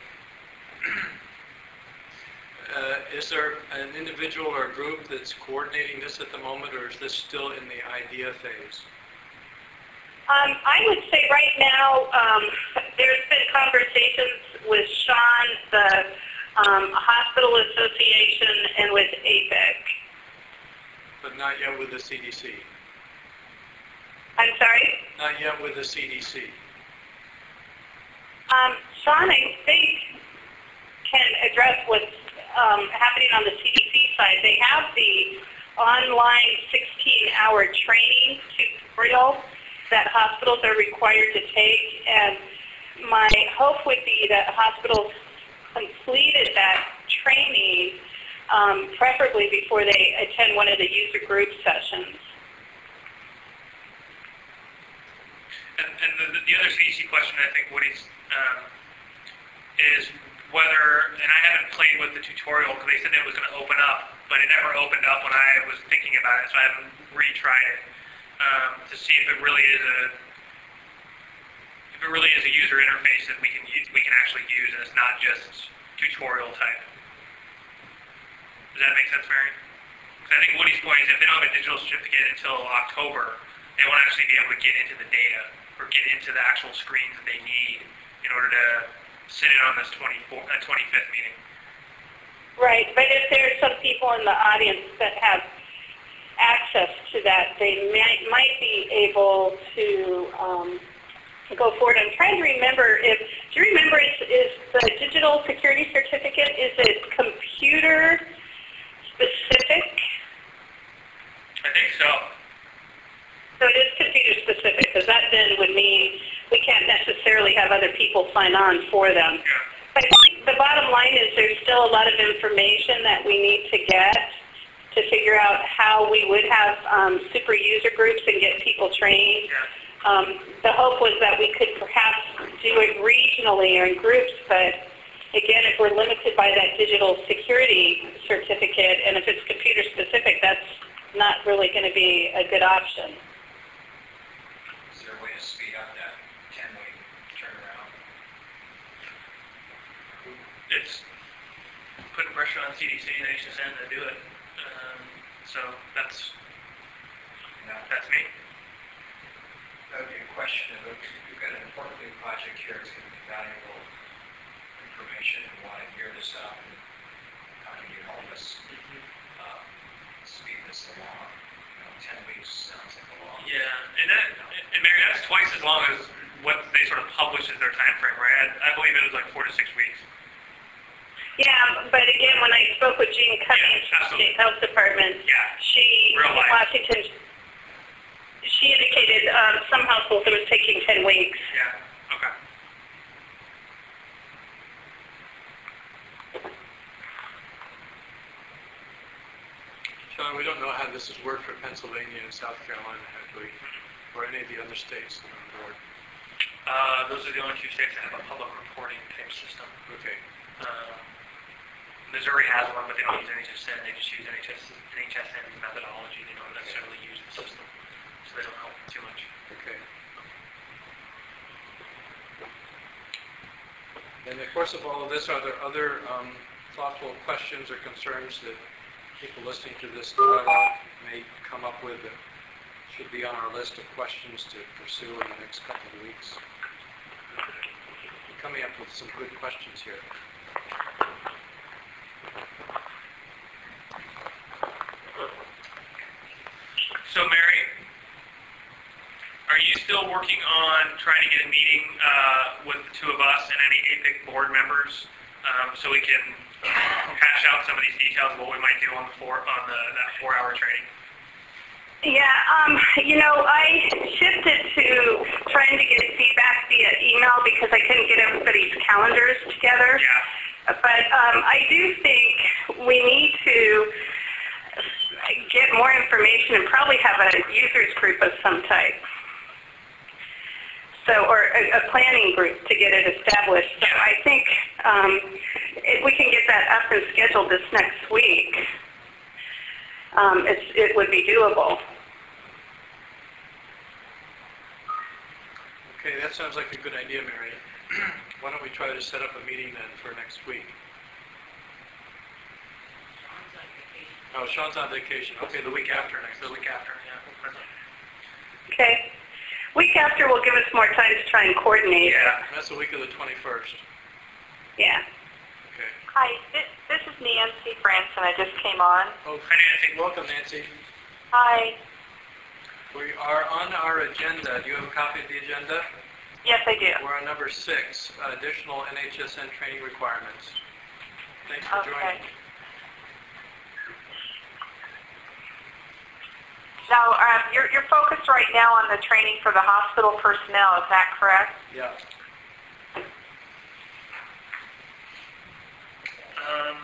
Uh, is there an individual or a group that's coordinating this at the moment, or is this still in the idea phase? Um, I would say right now um, there's been conversations with Sean, the um, Hospital Association, and with A B I C. But not yet with the C D C? I'm sorry? Not yet with the C D C? Um, Sean, I think, can address what's um, happening on the C D C side. They have the online sixteen-hour training tutorial that hospitals are required to take, and my hope would be that hospitals completed that training, um, preferably before they attend one of the user group sessions. And, and the, the other C D C question, I think, Woody's, um, is whether, and I haven't played with the tutorial because they said it was going to open up, but it never opened up when I was thinking about it, so I haven't retried it um, to see if it really is a, if it really is a user interface that we can use, we can actually use, and it's not just tutorial type. Does that make sense, Mary? Because I think Woody's point is if they don't have a digital certificate until October, they won't actually be able to get into the data or get into the actual screens that they need in order to sit in on this twenty-fourth, uh, twenty-fifth meeting. Right, but if there are some people in the audience that have access to that, they might, might be able to um, go forward. I'm trying to remember if, do you remember, is, is the digital security certificate, is it computer specific? I think so. So it is computer specific, because that then would mean we can't necessarily have other people sign on for them. Yeah. But the bottom line is there's still a lot of information that we need to get to figure out how we would have um, super user groups and get people trained. Yeah. Um, the hope was that we could perhaps do it regionally or in groups, but again, if we're limited by that digital security certificate, and if it's computer specific, that's not really going to be a good option. Is there a way to speed up that ten-week turnaround? It's putting pressure on C D C and H S N to do it. Um, so that's Yeah. that's me. That would be a question of, okay, we've got an important new project here, it's going to be valuable information, and we want to gear this up, and how can you help us uh, speed this along? You know, ten weeks sounds like a long. Yeah, and that, and Mary, that's twice as long as what they sort of publish as their time frame, right? I, I believe it was like four to six weeks. Yeah, but again, when I spoke with Jean Cummings Yeah, from the State Health Department, Yeah. she, Real in life. Washington, she indicated um, some hospitals it was taking ten weeks. Yeah, okay. Sean, we don't know how this has worked for Pennsylvania and South Carolina, have we? Or any of the other states that are on board? Uh, those are the only two states that have a public reporting type system. Okay. Um, Missouri has one, but they don't use N H S N. They just use N H S, N H S N's methodology. They don't necessarily use the system, so they don't help too much. Okay. In the course of all of this, are there other um, thoughtful questions or concerns that people listening to this dialogue may come up with that should be on our list of questions to pursue in the next couple of weeks? We're coming up with some good questions here. still working on trying to get a meeting uh, with the two of us and any A P I C board members, um, so we can hash out some of these details of what we might do on the four on the that four-hour training. Yeah, um, you know, I shifted to trying to get feedback via email because I couldn't get everybody's calendars together. Yeah. But um, I do think we need to get more information and probably have a users group of some type. So, or a, a planning group to get it established. So I think um, if we can get that up and scheduled this next week, um, it's, it would be doable. Okay, that sounds like a good idea, Mary. Why don't we try to set up a meeting then for next week? Oh, Sean's on vacation. Okay, the week after next. The week after, yeah. Okay. Week after will give us more time to try and coordinate. Yeah. That's the week of the twenty-first. Yeah. Okay. Hi, this, this is Nancy Branson. I just came on. Oh, Hi, Nancy. welcome, Nancy. Hi. We are on our agenda. Do you have a copy of the agenda? Yes, I do. We're on number six, additional N H S N training requirements. Thanks for Okay. joining. Now, um, you're, you're focused right now on the training for the hospital personnel, is that correct? Yeah. Um,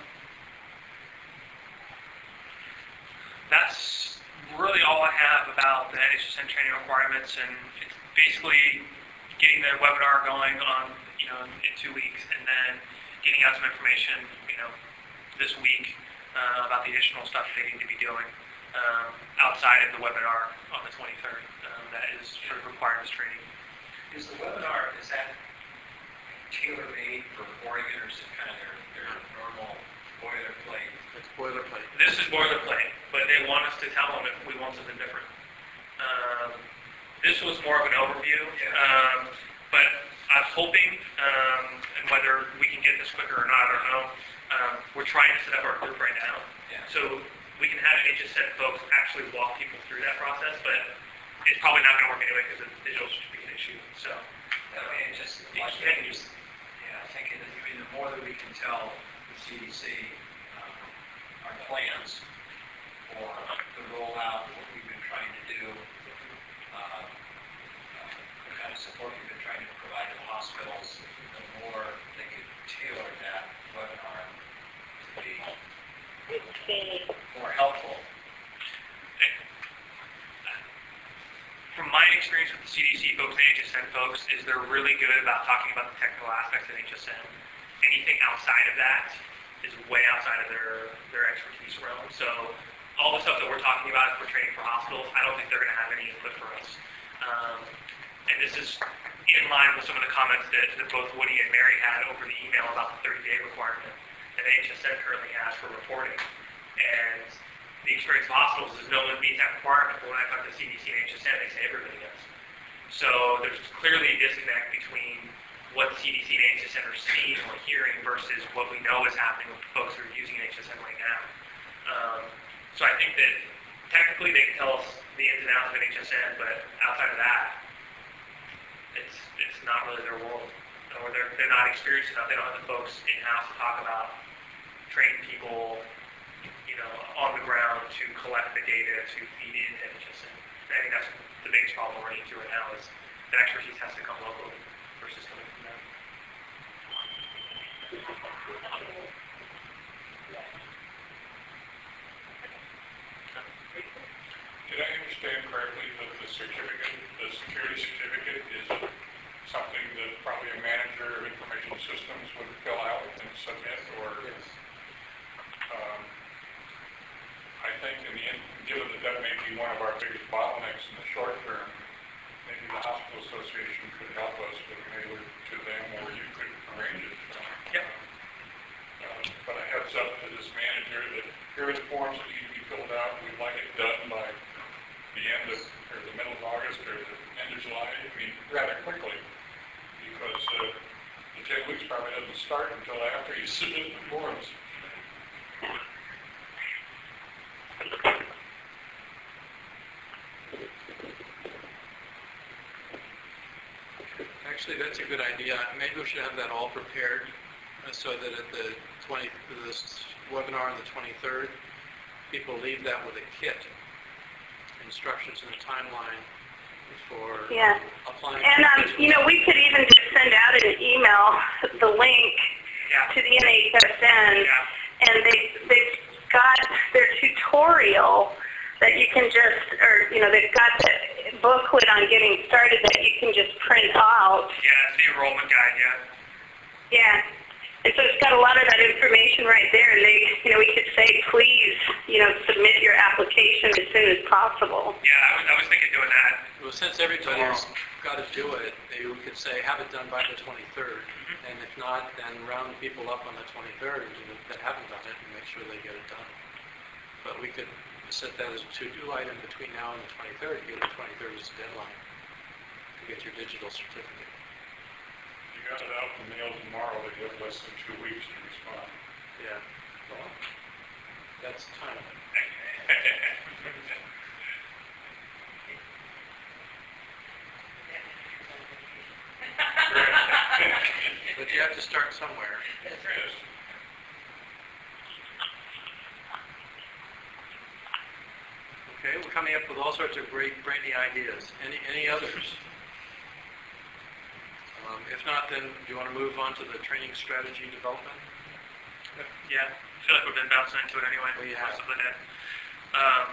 that's really all I have about the N H S N training requirements, and it's basically getting the webinar going on, you know, in two weeks, and then getting out some information, you know, this week uh, about the additional stuff they need to be doing um, outside of the webinar on the twenty-third. Um, that is sort of requirements training. Is the webinar, is that tailor-made for Oregon, or is it kind of their, their normal boilerplate? It's boilerplate. This is boilerplate, but they want us to tell them if we want something different. Um, this was more of an overview, um, but I'm hoping, um, and whether we can get this quicker or not, I don't know. Um, we're trying to set up our group right now, Yeah. so we can have N H S N folks actually walk people through that process, but it's probably not going to work anyway because the digital certificate issue. So, I mean, it just, like, can't yeah, use. I think, it, I mean, the more that we can tell the C D C um, our plans for the rollout, what we've been trying to do, uh, uh, the kind of support we've been trying to provide to the hospitals, the more they could tailor that webinar to be more helpful. From my experience with the C D C folks and H S N folks, is they're really good about talking about the technical aspects of H S N. Anything outside of that is way outside of their, their expertise realm. So all the stuff that we're talking about for training for hospitals, I don't think they're going to have any input for us. Um, and this is in line with some of the comments that, that both Woody and Mary had over the email about the thirty-day requirement that H S N currently has for reporting. And the experience of hospitals is no one meets that requirement, but when I talk to C D C and H S N, they say everybody does. So there's clearly a disconnect between what C D C and H S N are seeing or hearing versus what we know is happening with the folks who are using H S N right now. Um, so I think that technically they can tell us the ins and outs of H S N, but outside of that, it's it's not really their world. Or they're, they're not experienced enough. They don't have the folks in-house to talk about training people, you know, on the ground to collect the data to feed into H S N. I think that's the biggest problem we're running into right now is the expertise has to come locally versus coming from them. Did I understand correctly that the certificate, the security certificate is something that probably a manager of information systems would fill out and submit, or? Yes. Um, I think in the end, given that that may be one of our biggest bottlenecks in the short term, maybe the hospital association could help us with mailer to them, or you could arrange it. Yep. Um, but a heads up to this manager that here are the forms that need to be filled out. We'd like it done by the end of, or the middle of August, or the end of July. I mean, rather quickly, because uh, the ten weeks probably doesn't start until after you submit the forms. Actually, that's a good idea. Maybe we should have that all prepared uh, so that at the twenty, this webinar on the twenty-third, people leave that with a kit, instructions and a timeline for Yeah. applying. And, um, you know, we could even just send out an email, the link Yeah. to the N H S N, Yeah. and they, they've got their tutorial that you can just, or, you know, they've got the booklet on getting started that you can just print out. Yeah, it's the enrollment guide, yeah. Yeah. And so it's got a lot of that information right there, and they, you know, we could say, please, you know, submit your application as soon as possible. Yeah, I was, I was thinking doing that. Well, since everybody's got to do it, they, we could say have it done by the twenty-third, Mm-hmm. and if not, then round people up on the twenty-third that haven't done it and make sure they get it done. But we could set that as a to-do item between now and the twenty-third, give the twenty-third as a deadline to get your digital certificate. You got it out in the mail tomorrow, but you have less than two weeks to respond. Yeah. Well, that's time. But you have to start somewhere. Yes. Okay, we're coming up with all sorts of great brainy ideas. Any any others? Um, if not, then do you want to move on to the training strategy development? Yeah, I feel like we've been bouncing into it anyway. Well, you have. Most of the day. Um,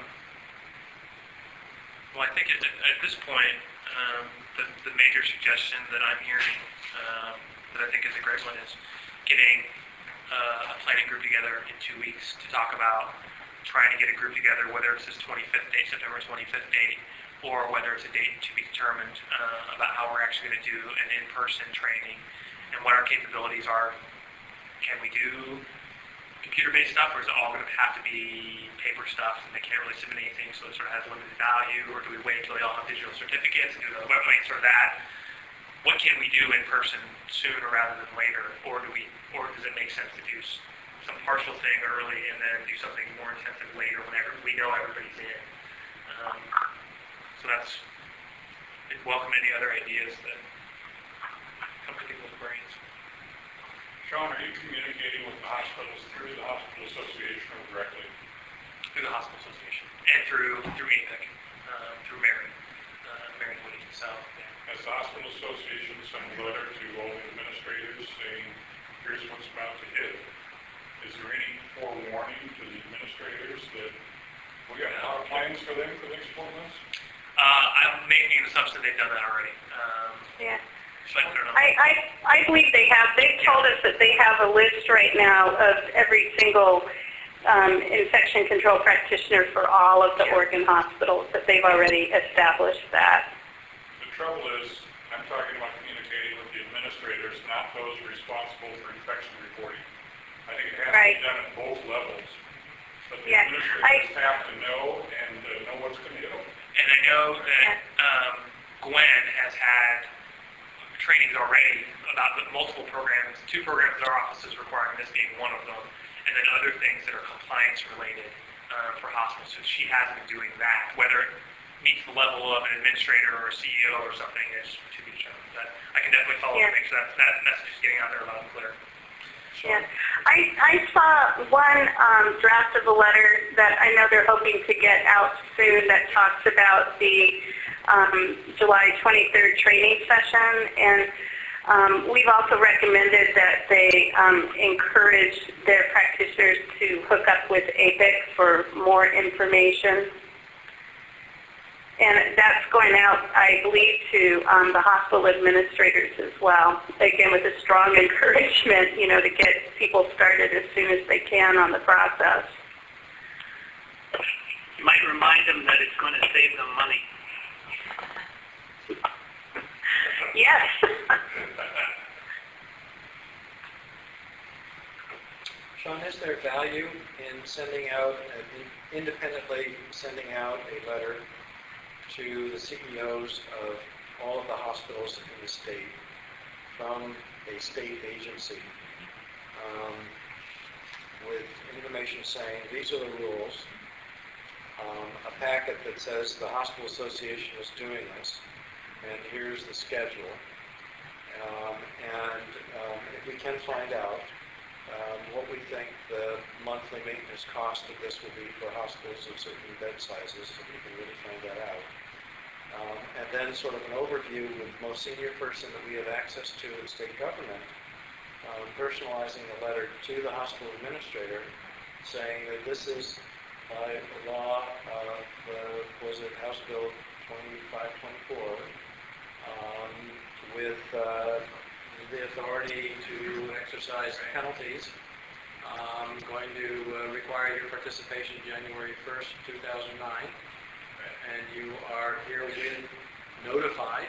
well, I think at, at this point, um, the, the major suggestion that I'm hearing, um, that I think is a great one, is getting uh, a planning group together in two weeks to talk about trying to get a group together, whether it's this twenty-fifth date, September twenty-fifth date, or whether it's a date to be determined uh, about how we're actually going to do an in-person training and what our capabilities are. Can we do computer-based stuff, or is it all going to have to be paper stuff and they can't really submit anything, so it sort of has limited value, or do we wait until they all have digital certificates and do the web link, sort of that? What can we do in person sooner rather than later, or do we, or does it make sense to do some partial thing early and then do something more intensive later whenever we know everybody's in? Um, so that's, I'd welcome any other ideas that come to people's brains. Sean, are you communicating with the hospitals through the hospital association or directly? Through the hospital association and through through A P I C, um, through Mary, uh, Mary Woody. So yeah. Has the hospital association sent a letter to all the administrators saying, here's what's about to hit? Is there any forewarning to the administrators that we got a lot of plans for them for the next four months? Uh, I'm making an assumption they've done that already. Um, Yeah. but I don't know. I, I, I believe they have. They've told us that they have a list right now of every single um, infection control practitioner for all of the Oregon hospitals, that they've already established that. The trouble is, I'm talking about communicating with the administrators, not those responsible for infection reporting. I think it has Right. to be done at both levels. But the Yeah, administrators I- have to know and uh, know what's going to hit them. And I know that um, Gwen has had trainings already about the multiple programs, two programs that our office is requiring, this being one of them, and then other things that are compliance related uh, for hospitals. So she has been doing that. Whether it meets the level of an administrator or a C E O or something is to be determined. But I can definitely follow Yeah. up and make sure that, that message is getting out there loud and clear. Yeah. I, I saw one um, draft of a letter that I know they're hoping to get out soon that talks about the um, July twenty-third training session, and um, we've also recommended that they um, encourage their practitioners to hook up with A P I C for more information. And that's going out, I believe, to um, the hospital administrators as well. Again, with a strong encouragement, you know, to get people started as soon as they can on the process. You might remind them that it's going to save them money. Yes. Sean, is there value in sending out, uh, independently sending out a letter to the C E Os of all of the hospitals in the state from a state agency um, with information saying these are the rules, um, a packet that says the hospital association is doing this, and here's the schedule, Um, and um, if we can find out um, what we think the monthly maintenance cost of this will be for hospitals of certain bed sizes, so we can really find that out. Um, and then sort of an overview with the most senior person that we have access to in state government, um, personalizing the letter to the hospital administrator, saying that this is by the law of, uh, was it House Bill twenty-five twenty-four, um, with uh, the authority to exercise penalties, um, going to uh, require your participation January first, two thousand nine, and you are herewith notified.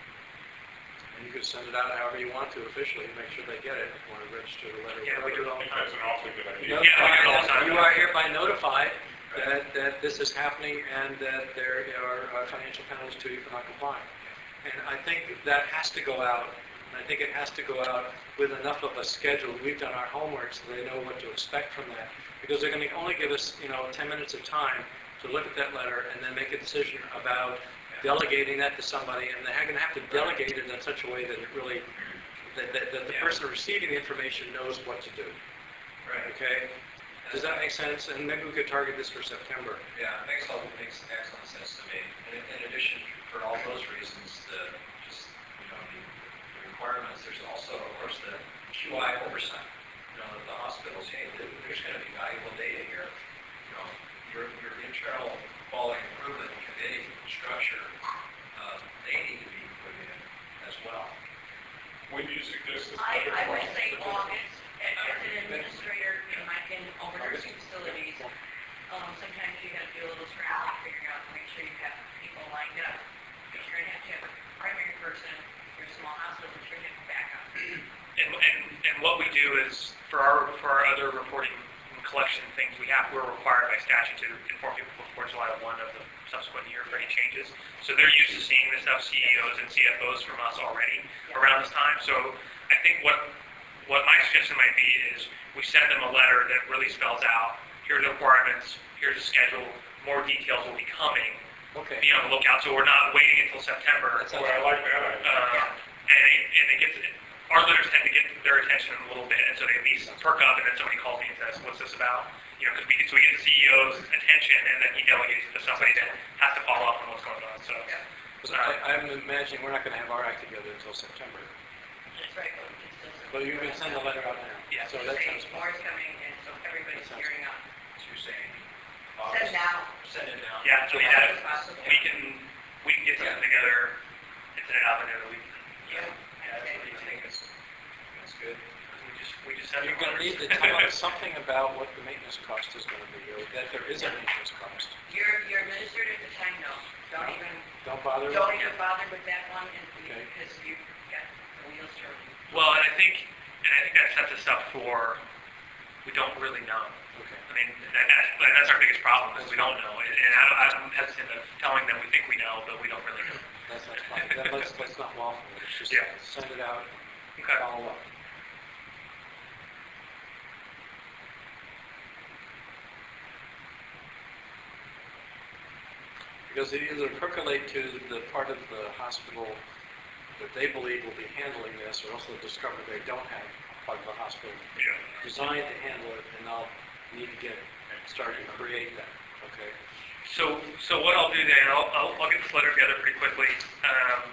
And you can send it out however you want to officially, make sure they get it, if you want to register the letter. Yeah, we do it all I the think time. that's an awfully good idea. Yeah, we do it all the time. You are hereby notified that, that this is happening and that there are uh, financial penalties to you for not complying. And I think that has to go out, and I think it has to go out with enough of a schedule. We've done our homework so they know what to expect from that, because they're going to only give us, you know, ten minutes of time to look at that letter and then make a decision about delegating that to somebody, and they're going to have to delegate it in such a way that it really, that, that, that the Yeah. person receiving the information knows what to do. Right. Okay? Does that make sense? And maybe we could target this for September. Yeah, it makes all, makes excellent sense to me. And in, in addition, for all those reasons, the, just, you know, the, the requirements, there's also, of course, the Q I oversight. You know, the hospitals, hey, there- there's gonna be valuable data here. You know, your, your internal quality improvement committee structure, uh, they need to be put in as well. When do you suggest this? I, I would letter? say August, as as an administrator in my, in over nursing facilities, um, sometimes you have to do a little scrambling, figuring out, make sure you have people lined up. Because you're gonna have to have a primary person, if you're a small hospital, but you're gonna have backup. And, and, and what we do is, for our, for our other reporting and collection things, we have, we're required by statute to inform people before July first of the subsequent year for any changes. So they're used to seeing this stuff, C E Os and C F Os from us already around this time. So I think what, what my suggestion might be is we send them a letter that really spells out, here are the requirements, here's the schedule, more details will be coming. Okay. Be on the lookout, so we're not waiting until September. That sounds Well, I like that idea. Uh, and it, and it gets, our letters tend to get their attention a little bit, and so they at least perk up, and then somebody calls me and says, what's this about? You know, because we get, so we get the C E O's attention, and then he delegates it to somebody that has to follow up on what's going on, so. Because I, I'm imagining we're not going to have our act together until September. That's right, but we can still. But you can send the letter out now. Yeah. So that Say sounds fine. more is coming, and so everybody's That sounds gearing up. So you're saying Send August? now. Send it now. Yeah, I mean, As that, soon as possible. we can, we can get something together and send it out by the end of the week. Yeah. Yeah, Okay. I think it's, that's good. We just, we just send You're them going to need to tell us something about what the maintenance cost is going to be, or that there is a maintenance cost. Your, your administrator at the time, no, don't even, Don't bother. don't even bother with that one, and Okay. because you got the wheels turning. Well, and I think, and I think that sets us up for, we don't really know. Okay. I mean, that, that's, that's our biggest problem, is we don't know. And and I, I'm hesitant of telling them we think we know, but we don't really know. That's, that's fine. Then let's, let's not waffle. Let's just Yeah. send it out, Okay. follow up. Because they either percolate to the part of the hospital that they believe will be handling this, or else they'll discover they don't have part of the hospital Yeah. designed to handle it, and they'll need to get started to create that, okay? So, so what I'll do then, I'll, I'll, I'll get this letter together pretty quickly, um,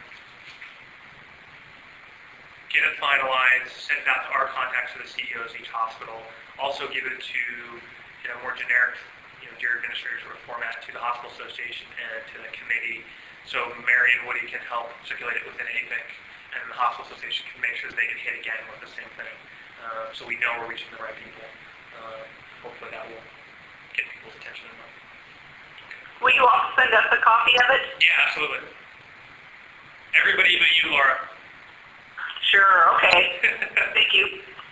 get it finalized, send it out to our contacts to the C E Os of each hospital, also give it to, you know, more generic, you know, dear administrator sort of format to the hospital association and to the committee. So Mary and Woody can help circulate it within A P I C, and the hospital association can make sure that they get hit again with the same thing. Uh, so we know we're reaching the right people. Um, hopefully that will get people's attention enough. Will you all send us a copy of it? Yeah, absolutely. Everybody but you, Laura. Sure, okay. Thank you.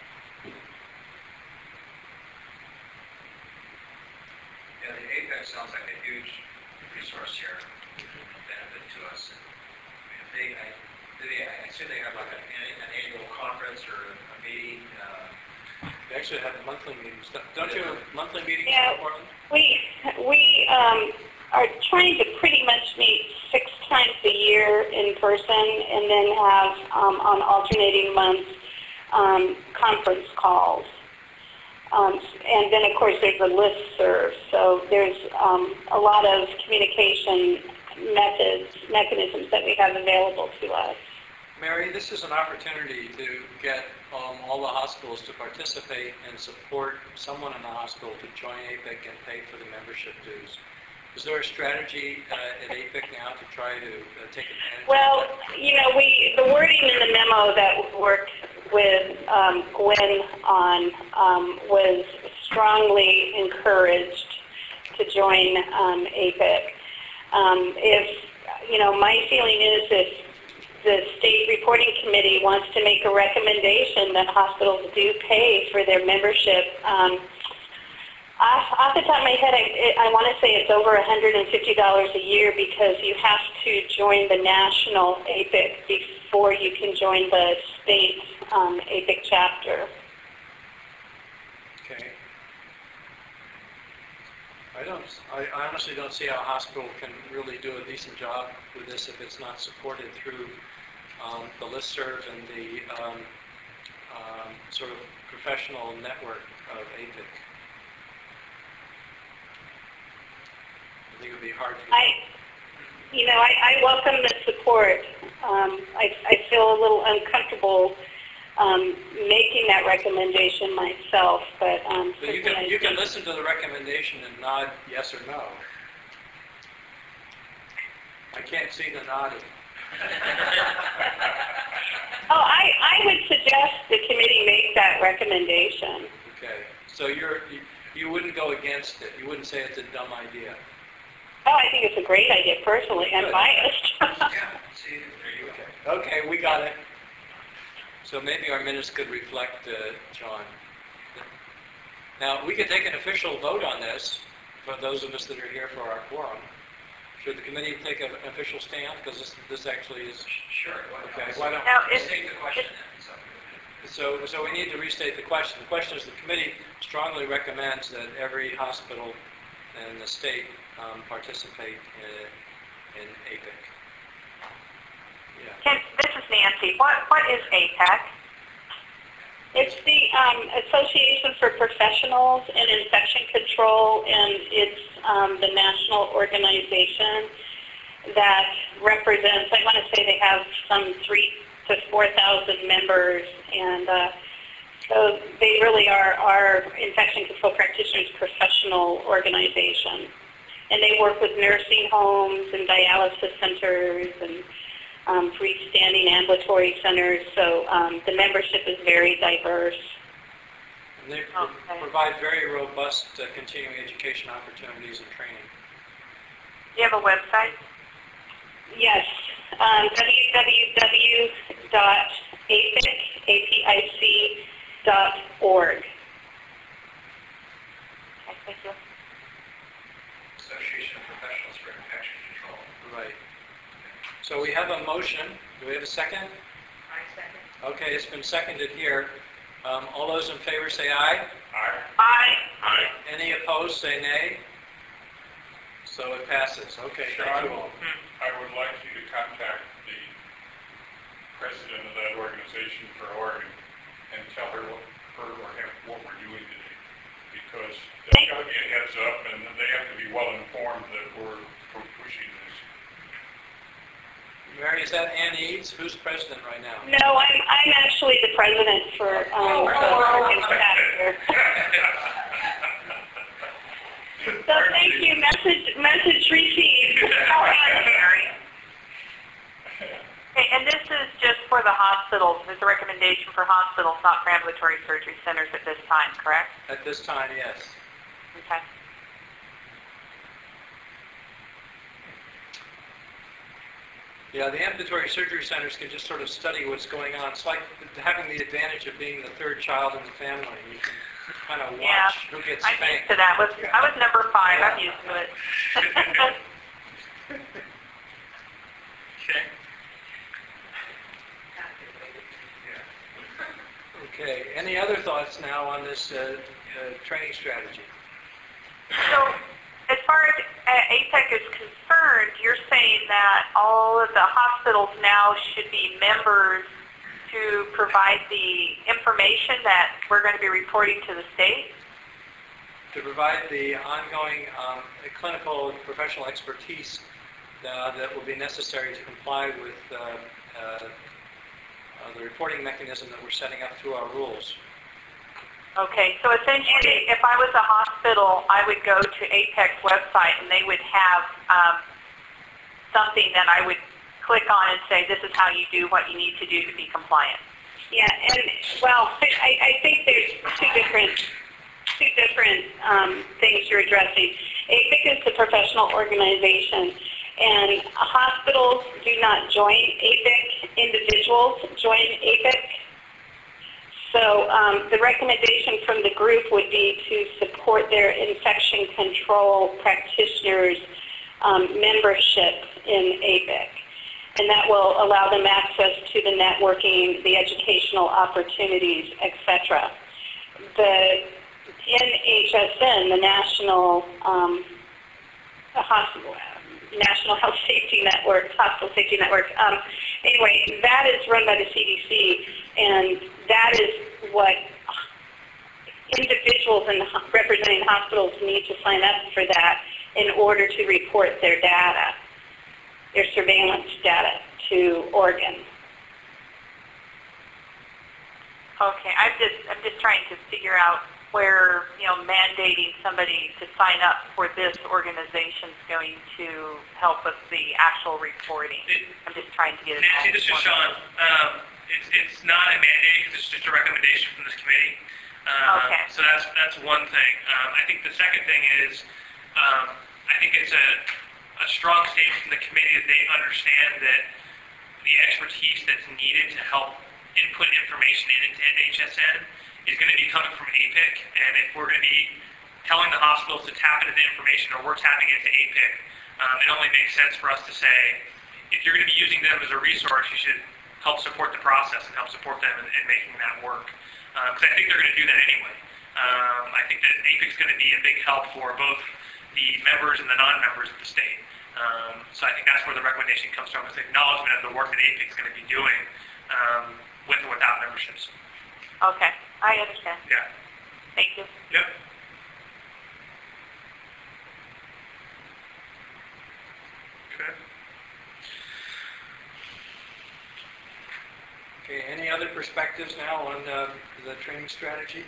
Yeah, the A P E C sounds like a huge resource here, and benefit to us. And, I mean, if they, I, do they, I assume they have like an, an annual conference or a meeting, uh, They actually have monthly meetings. Don't you have monthly meetings Yeah. in Portland? We, we, um, are trying to pretty much meet six times a year in person, and then have um, on alternating months um, conference calls. Um, and then, of course, there's a listserv. So there's um, a lot of communication methods, mechanisms that we have available to us. Mary, this is an opportunity to get um, all the hospitals to participate and support someone in the hospital to join A P I C and pay for the membership dues. Is there a strategy uh, at A P I C now to try to uh, take advantage Well, of that? you know, we the wording in the memo that we worked with um, Gwen on um, was strongly encouraged to join um, A P I C. Um, if, you know, my feeling is if the state reporting committee wants to make a recommendation that hospitals do pay for their membership, um, off, off the top of my head, I, I want to say it's over one hundred fifty dollars a year because you have to join the national A P I C before you can join the state um, A P I C chapter. Okay. I don't. I, I honestly don't see how a hospital can really do a decent job with this if it's not supported through um, the listserv and the um, um, sort of professional network of A P I C. I think it would be hard to. I, you know, I, I welcome the support. Um, I, I feel a little uncomfortable um, making that recommendation myself, but um, But you can you can listen to the recommendation and nod yes or no. I can't see the nodding. Oh, I, I would suggest the committee make that recommendation. Okay, so you're you, you wouldn't go against it. You wouldn't say it's a dumb idea. Oh, I think it's a great idea personally. I'm Good. biased. Yeah, see, there you go. Okay. Okay, we got it. So maybe our minutes could reflect uh, John. Now, we could take an official vote on this, for those of us that are here for our quorum. Should the committee take a- an official stand? Because this, this actually is... Sure. Why don't Okay, we why don't... Now, Let's if, take the question then. So, So, so we need to restate the question. The question is the committee strongly recommends that every hospital in the state um, participate in, in A P I C. Yeah. Can, this is Nancy. What, what is A P A C? it's the um, Association for Professionals in Infection Control, and it's um, the national organization that represents, I want to say they have some three to four thousand members, and uh, so they really are our infection control practitioners professional organization. And they work with nursing homes and dialysis centers and um, freestanding ambulatory centers, so um, the membership is very diverse. And they pro- Okay. provide very robust uh, continuing education opportunities and training. Do you have a website? Yes, um, w w w dot a p i c dot org. Okay, thank you. Association of Professionals for Infection Control. Right. So we have a motion. Do we have a second? I second. Okay, it's been seconded here. Um, all those in favor say aye. Aye. Aye. Aye. Any opposed say nay. So it passes. Okay, thank you all. I would like you to contact the president of that organization for Oregon and tell her what, her or him, what we're doing today. Because there's got to be a heads up, and they have to be well informed that we're, we're pushing this. Mary, is that Ann Eads? Who's president right now? No, I'm, I'm actually the president for um, the Oregon chapter. So thank you, message, message received. All right, Mary. Okay, and this is just for the hospitals. It's a recommendation for hospitals, not for ambulatory surgery centers at this time, correct? At this time, yes. Okay. Yeah, the ambulatory surgery centers can just sort of study what's going on. It's like having the advantage of being the third child in the family. You can kind of watch Yeah, who gets I'm spanked. used to that. Was I was number five. I'm used to it. Okay. Okay, any other thoughts now on this uh, uh, training strategy? So, as far as uh, A P E C is concerned, you're saying that all of the hospitals now should be members to provide the information that we're going to be reporting to the state? To provide the ongoing um, clinical and professional expertise uh, that will be necessary to comply with uh, uh, uh, the reporting mechanism that we're setting up through our rules. Okay, so essentially, if I was a hospital, I would go to A P E C's website and they would have um, something that I would click on and say, this is how you do what you need to do to be compliant. Yeah, and, well, I, I think there's two different, two different um, things you're addressing. A P E C is the professional organization, and hospitals do not join A P E C, individuals join A P E C. So um, the recommendation from the group would be to support their infection control practitioners' um, membership in A P E C. And that will allow them access to the networking, the educational opportunities, et cetera. The N H S N, the National um, Hospital, National Health Safety Network, Hospital Safety Network. Um, anyway, that is run by the C D C, and that is what individuals and representing hospitals need to sign up for that in order to report their data, their surveillance data to Oregon. Okay, I'm just I'm just trying to figure out where, you know, mandating somebody to sign up for this organization is going to help with the actual reporting. I'm just trying to get it. Nancy, this is Sean. Um, it's, it's not a mandate, it's just a recommendation from this committee. Um, okay. So that's that's one thing. Um, I think the second thing is, um, I think it's a, a strong statement from the committee that they understand that the expertise that's needed to help input information into N H S N is going to be coming from A P E C, and if we're going to be telling the hospitals to tap into the information, or we're tapping into A P E C, um, it only makes sense for us to say, if you're going to be using them as a resource, you should help support the process and help support them in, in making that work. Because um, I think they're going to do that anyway. Um, I think that A P E C is going to be a big help for both the members and the non-members of the state. Um, so I think that's where the recommendation comes from, is the acknowledgement of the work that A P E C is going to be doing um, with or without memberships. Okay, I understand. Yeah. Thank you. Yep. Okay. Okay, any other perspectives now on uh, the training strategy?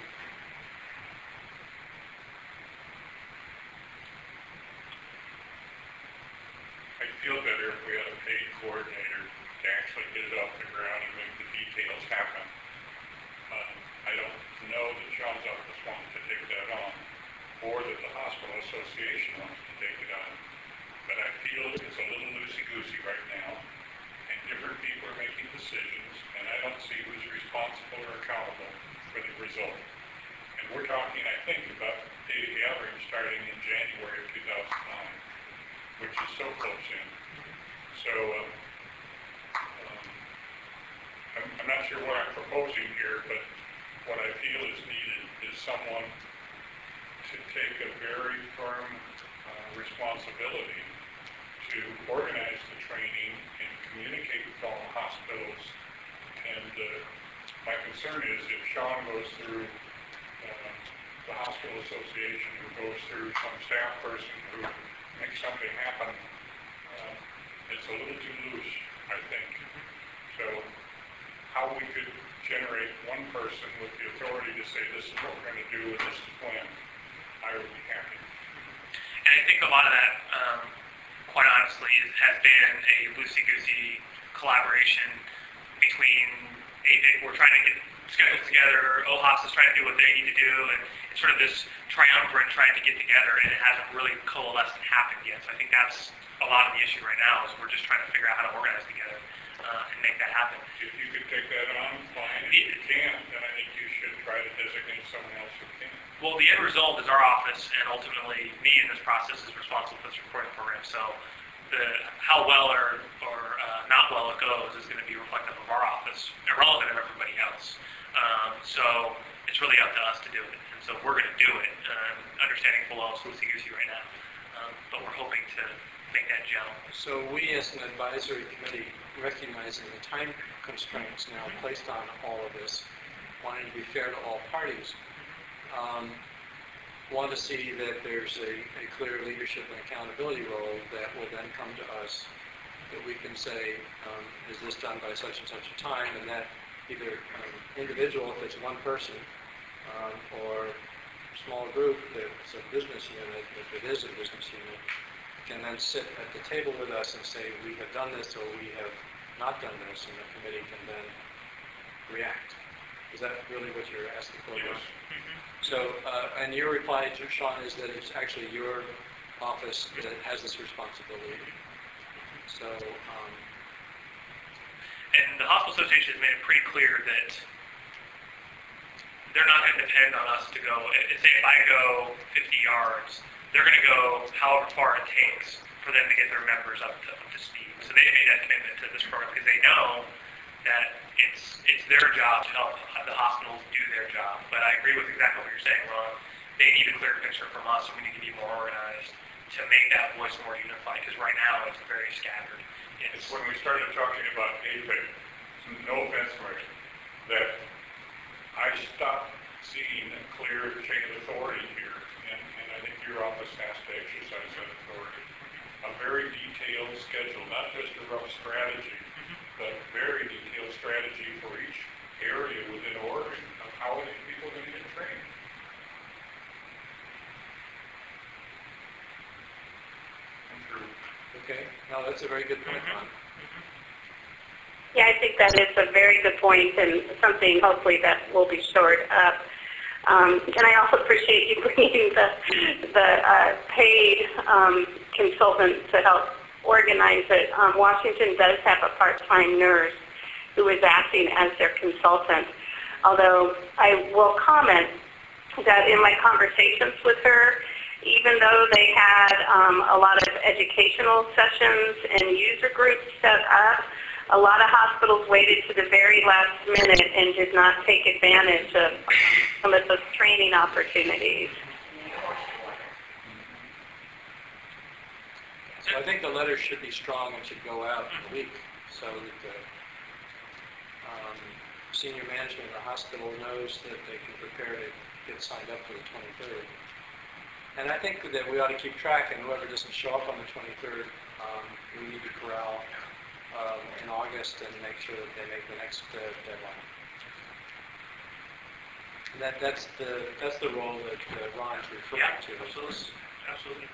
I'd feel better if we had a paid coordinator to actually get it off the ground and make the details happen. Um, I don't know that Sean's office wants to take that on, or that the hospital association wants to take it on. But I feel it's a little loosey-goosey right now, and different people are making decisions, and I don't see who's responsible or accountable for the result. And we're talking, I think, about data gathering starting in January of two thousand nine, which is so close in. So um, um, I'm, I'm not sure what I'm proposing here, but what I feel is needed is someone to take a very firm uh, responsibility to organize the training and communicate with all the hospitals. And uh, my concern is if Sean goes through uh, the hospital association, or goes through some staff person who makes something happen, um, it's a little too loose, I think. So how we could generate one person with the authority to say, this is what we're going to do and this is when, I would be happy. And I think a lot of that, um, quite honestly, is, has been a loosey-goosey collaboration between A P E C. We're trying to get schedules together, O H A S is trying to do what they need to do, and it's sort of this triumvirate trying to get together, and it hasn't really coalesced and happened yet. So I think that's a lot of the issue right now, is we're just trying to figure out how to organize together uh, and make that happen. If you could take that on, fine. If you can't, then I think you should try to designate someone else who can. Well, the end result is our office, and ultimately me in this process is responsible for this reporting program. So the, how well or, or uh, not well it goes is going to be reflective of our office, irrelevant of everybody else. Um, so it's really up to us to do it. And so we're going to do it, um, understanding below it's loosey-goosey right now. um, but we're hoping to make that gel. So we, as an advisory committee, recognizing the time constraints now placed on all of this, wanting to be fair to all parties, um, want to see that there's a, a clear leadership and accountability role that will then come to us, that we can say, um, is this done by such and such a time, and that either um, individual, if it's one person, um, or small group, if it's a business unit, if it is a business unit, can then sit at the table with us and say, we have done this or we have not done this, and the committee can then react. Is that really what you're asking for? Yes. Mm-hmm. So, uh, and your reply to Sean is that it's actually your office that has this responsibility. So, um, and the Hospital Association has made it pretty clear that they're not going to depend on us to go, if, say if I go fifty yards, they're going to go however far it takes for them to get their members up to, up to speed. So they made that commitment to this program because they know that it's it's their job to help the hospitals do their job. But I agree with exactly what you're saying, Ron. They need a clear picture from us, and we need to be more organized to make that voice more unified, because right now it's very scattered. It's when we started talking about A P I C, no offense, Mike, that I stopped seeing a clear chain of authority here, and, and I think your office has to exercise that authority. A very detailed schedule, not just a rough strategy, but very detailed strategy for each area within Oregon of how are these people going to get trained. okay, no, that's a very good point, Ron. Yeah, I think that is a very good point and something hopefully that will be shored up. Um, and I also appreciate you bringing the, the uh, paid um, consultant to help organize it. Um, Washington does have a part-time nurse who is acting as their consultant. Although I will comment that in my conversations with her, even though they had um, a lot of educational sessions and user groups set up, a lot of hospitals waited to the very last minute and did not take advantage of some of those training opportunities. So I think the letter should be strong and should go out in a week so that the um, senior management of the hospital knows that they can prepare to get signed up for the twenty-third. And I think that we ought to keep track, and whoever doesn't show up on the twenty-third, um, we need to corral um, in August and make sure that they make the next uh, deadline. And that, that's the that's the role that uh, Ron's referring Yeah, to. absolutely. Absolutely.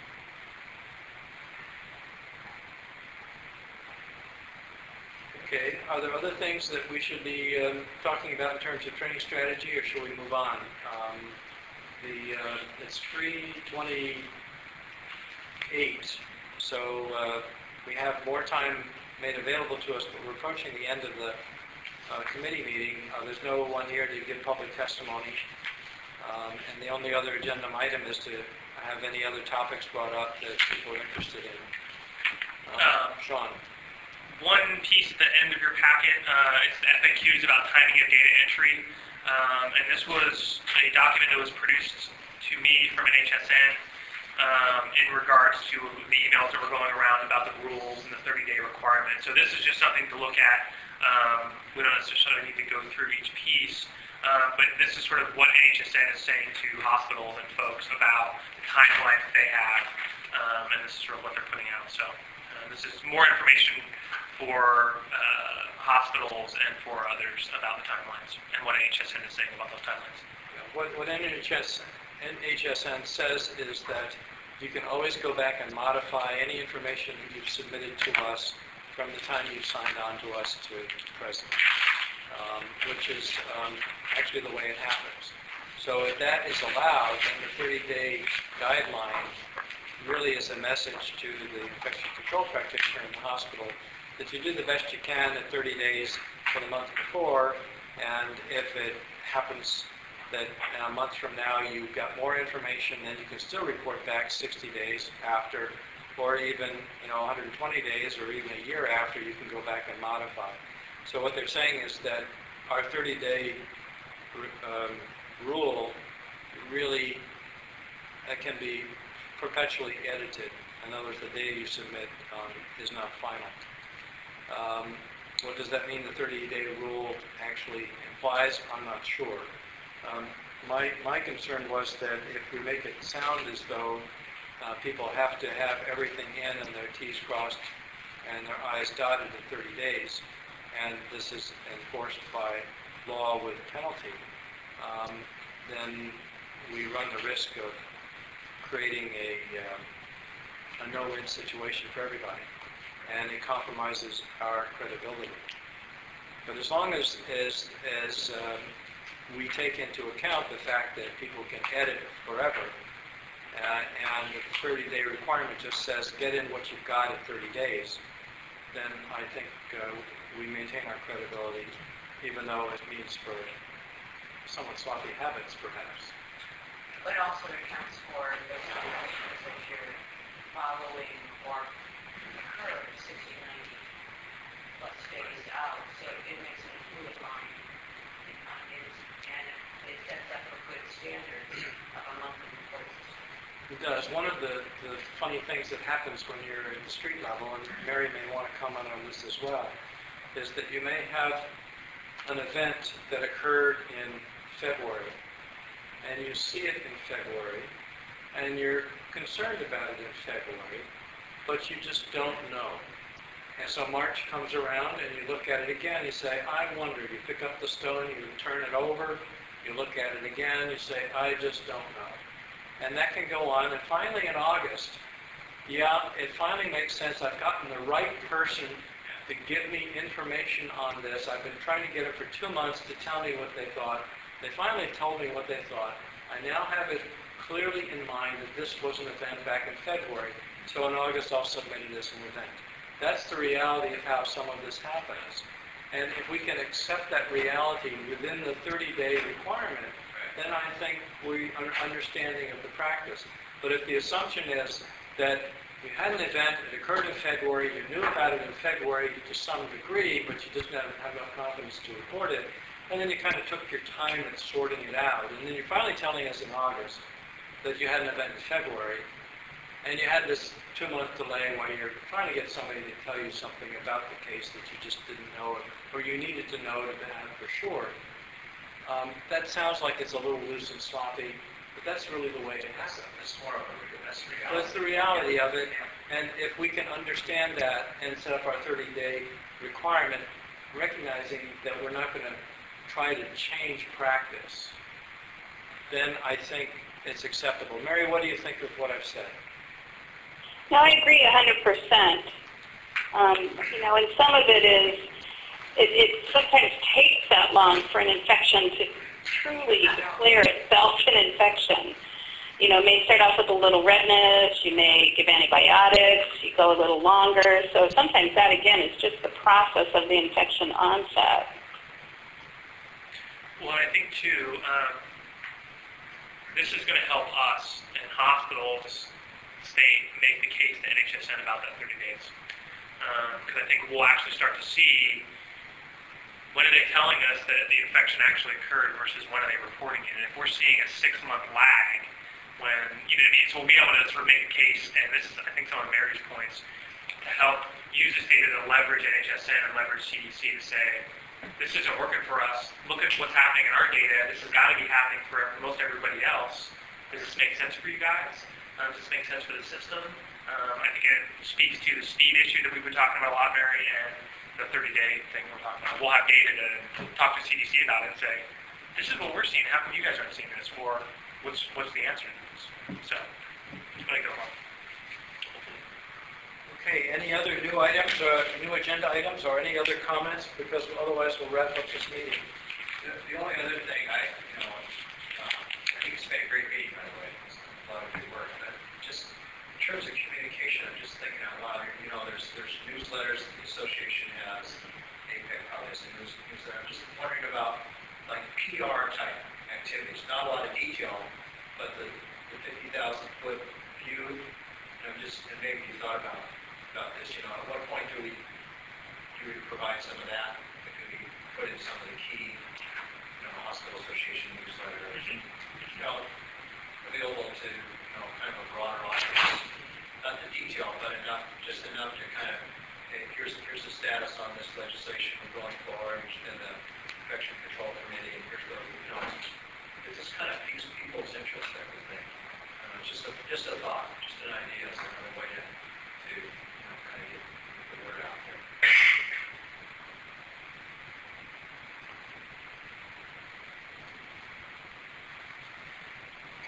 Okay, are there other things that we should be um, talking about in terms of training strategy, or should we move on? Um, the uh, it's three twenty-eight, so uh, we have more time made available to us, but we're approaching the end of the uh, committee meeting. Uh, there's no one here to give public testimony, um, and the only other agenda item is to have any other topics brought up that people are interested in. Uh, Um, Sean. One piece at the end of your packet, uh, it's the F A Qs about timing of data entry. Um, and this was a document that was produced to me from an H S N um, in regards to the emails that were going around about the rules and the thirty-day requirement. So this is just something to look at. Um, we don't necessarily need to go through each piece, uh, but this is sort of what H S N is saying to hospitals and folks about the timeline that they have, um, and this is sort of what they're putting out. So uh, this is more information for uh, hospitals and for others about the timelines and what H S N is saying about those timelines. Yeah, what, what N H S, N H S N says is that you can always go back and modify any information that you've submitted to us from the time you've signed on to us to present, um, which is um, actually the way it happens. So if that is allowed, then the thirty-day guideline really is a message to the infection control practitioner in the hospital that you do the best you can at thirty days for the month before, and if it happens that in a month from now you've got more information, then you can still report back sixty days after, or even you know one hundred twenty days, or even a year after, you can go back and modify. So what they're saying is that our thirty-day um, rule really uh, can be perpetually edited. In other words, the data you submit um, is not final. Um, what does that mean the thirty-day rule actually implies? I'm not sure. Um, my, my concern was that if we make it sound as though uh, people have to have everything in and their T's crossed and their I's dotted in thirty days, and this is enforced by law with penalty, um, then we run the risk of creating a, um, a no-win situation for everybody, and it compromises our credibility. But as long as, as, as um, we take into account the fact that people can edit forever, uh, and the thirty-day requirement just says get in what you've got in thirty days, then I think uh, we maintain our credibility, even though it means for somewhat sloppy habits, perhaps. But also it accounts for the situations that you're following or occur sixty, ninety plus days out, so it makes it a fluid line. It not is, and it sets up a good standard of a monthly report. It does. One of the, the funny things that happens when you're at the street level, and Mary may want to comment on this as well, is that you may have an event that occurred in February, and you see it in February, and you're concerned about it in February, but you just don't know. And so March comes around, and you look at it again, you say, I wonder. You pick up the stone, you turn it over, you look at it again, you say, I just don't know. And that can go on, and finally in August, yeah, it finally makes sense. I've gotten the right person to give me information on this. I've been trying to get it for two months to tell me what they thought. They finally told me what they thought. I now have it clearly in mind that this was an event back in February, so in August I'll submit it as an event. That's the reality of how some of this happens. And if we can accept that reality within the thirty-day requirement, then I think we are understanding of the practice. But if the assumption is that you had an event, it occurred in February, you knew about it in February to some degree, but you just didn't have enough confidence to report it, and then you kind of took your time in sorting it out, and then you're finally telling us in August that you had an event in February, and you had this two-month delay while you're trying to get somebody to tell you something about the case that you just didn't know, or you needed to know to have for sure. Um, that sounds like it's a little loose and sloppy, but that's really the way it happens. It's more of a, that's the reality. That's the reality of it, and if we can understand that and set up our thirty-day requirement, recognizing that we're not going to try to change practice, then I think it's acceptable. Mary, what do you think of what I've said? No, I agree one hundred percent. Um, you know, and some of it is, it, it sometimes takes that long for an infection to truly declare itself an infection. You know, it may start off with a little redness, you may give antibiotics, you go a little longer. So sometimes that, again, is just the process of the infection onset. Well, I think, too, um, this is going to help us and hospitals stay, make the case to N H S N about that thirty days. Because um, I think we'll actually start to see when are they telling us that the infection actually occurred versus when are they reporting it. And if we're seeing a six-month lag, when, you know what I mean, so we'll be able to sort of make a case, and this is, I think, some of Mary's points, to help use this data to leverage N H S N and leverage C D C to say, this isn't working for us. Look at what's happening in our data. This has got to be happening for most everybody else. Does this make sense for you guys? Um, does this make sense for the system? Um, I think it speaks to the speed issue that we've been talking about a lot, Mary, and the thirty-day thing we're talking about. We'll have data to talk to C D C about it and say, this is what we're seeing. How come you guys aren't seeing this? Or what's what's the answer to this? So, it's going to go on. Okay, any other new items, or new agenda items, or any other comments? Because otherwise we'll wrap up this meeting. The, the only other thing, I, you know, um, I think it's been a great meeting, by the way. It's a lot of good work, but just in terms of communication, I'm just thinking out loud. You know, there's there's newsletters that the association has. A P E C probably has a news, newsletter. I'm just wondering about like P R type activities. Not a lot of detail, but the, the fifty thousand foot view. You know, just and maybe you thought about. about this, you know, at what point do we do we provide some of that that could be put in some of the key, you know, hospital association newsletters, you know, available to, you know, kind of a broader audience?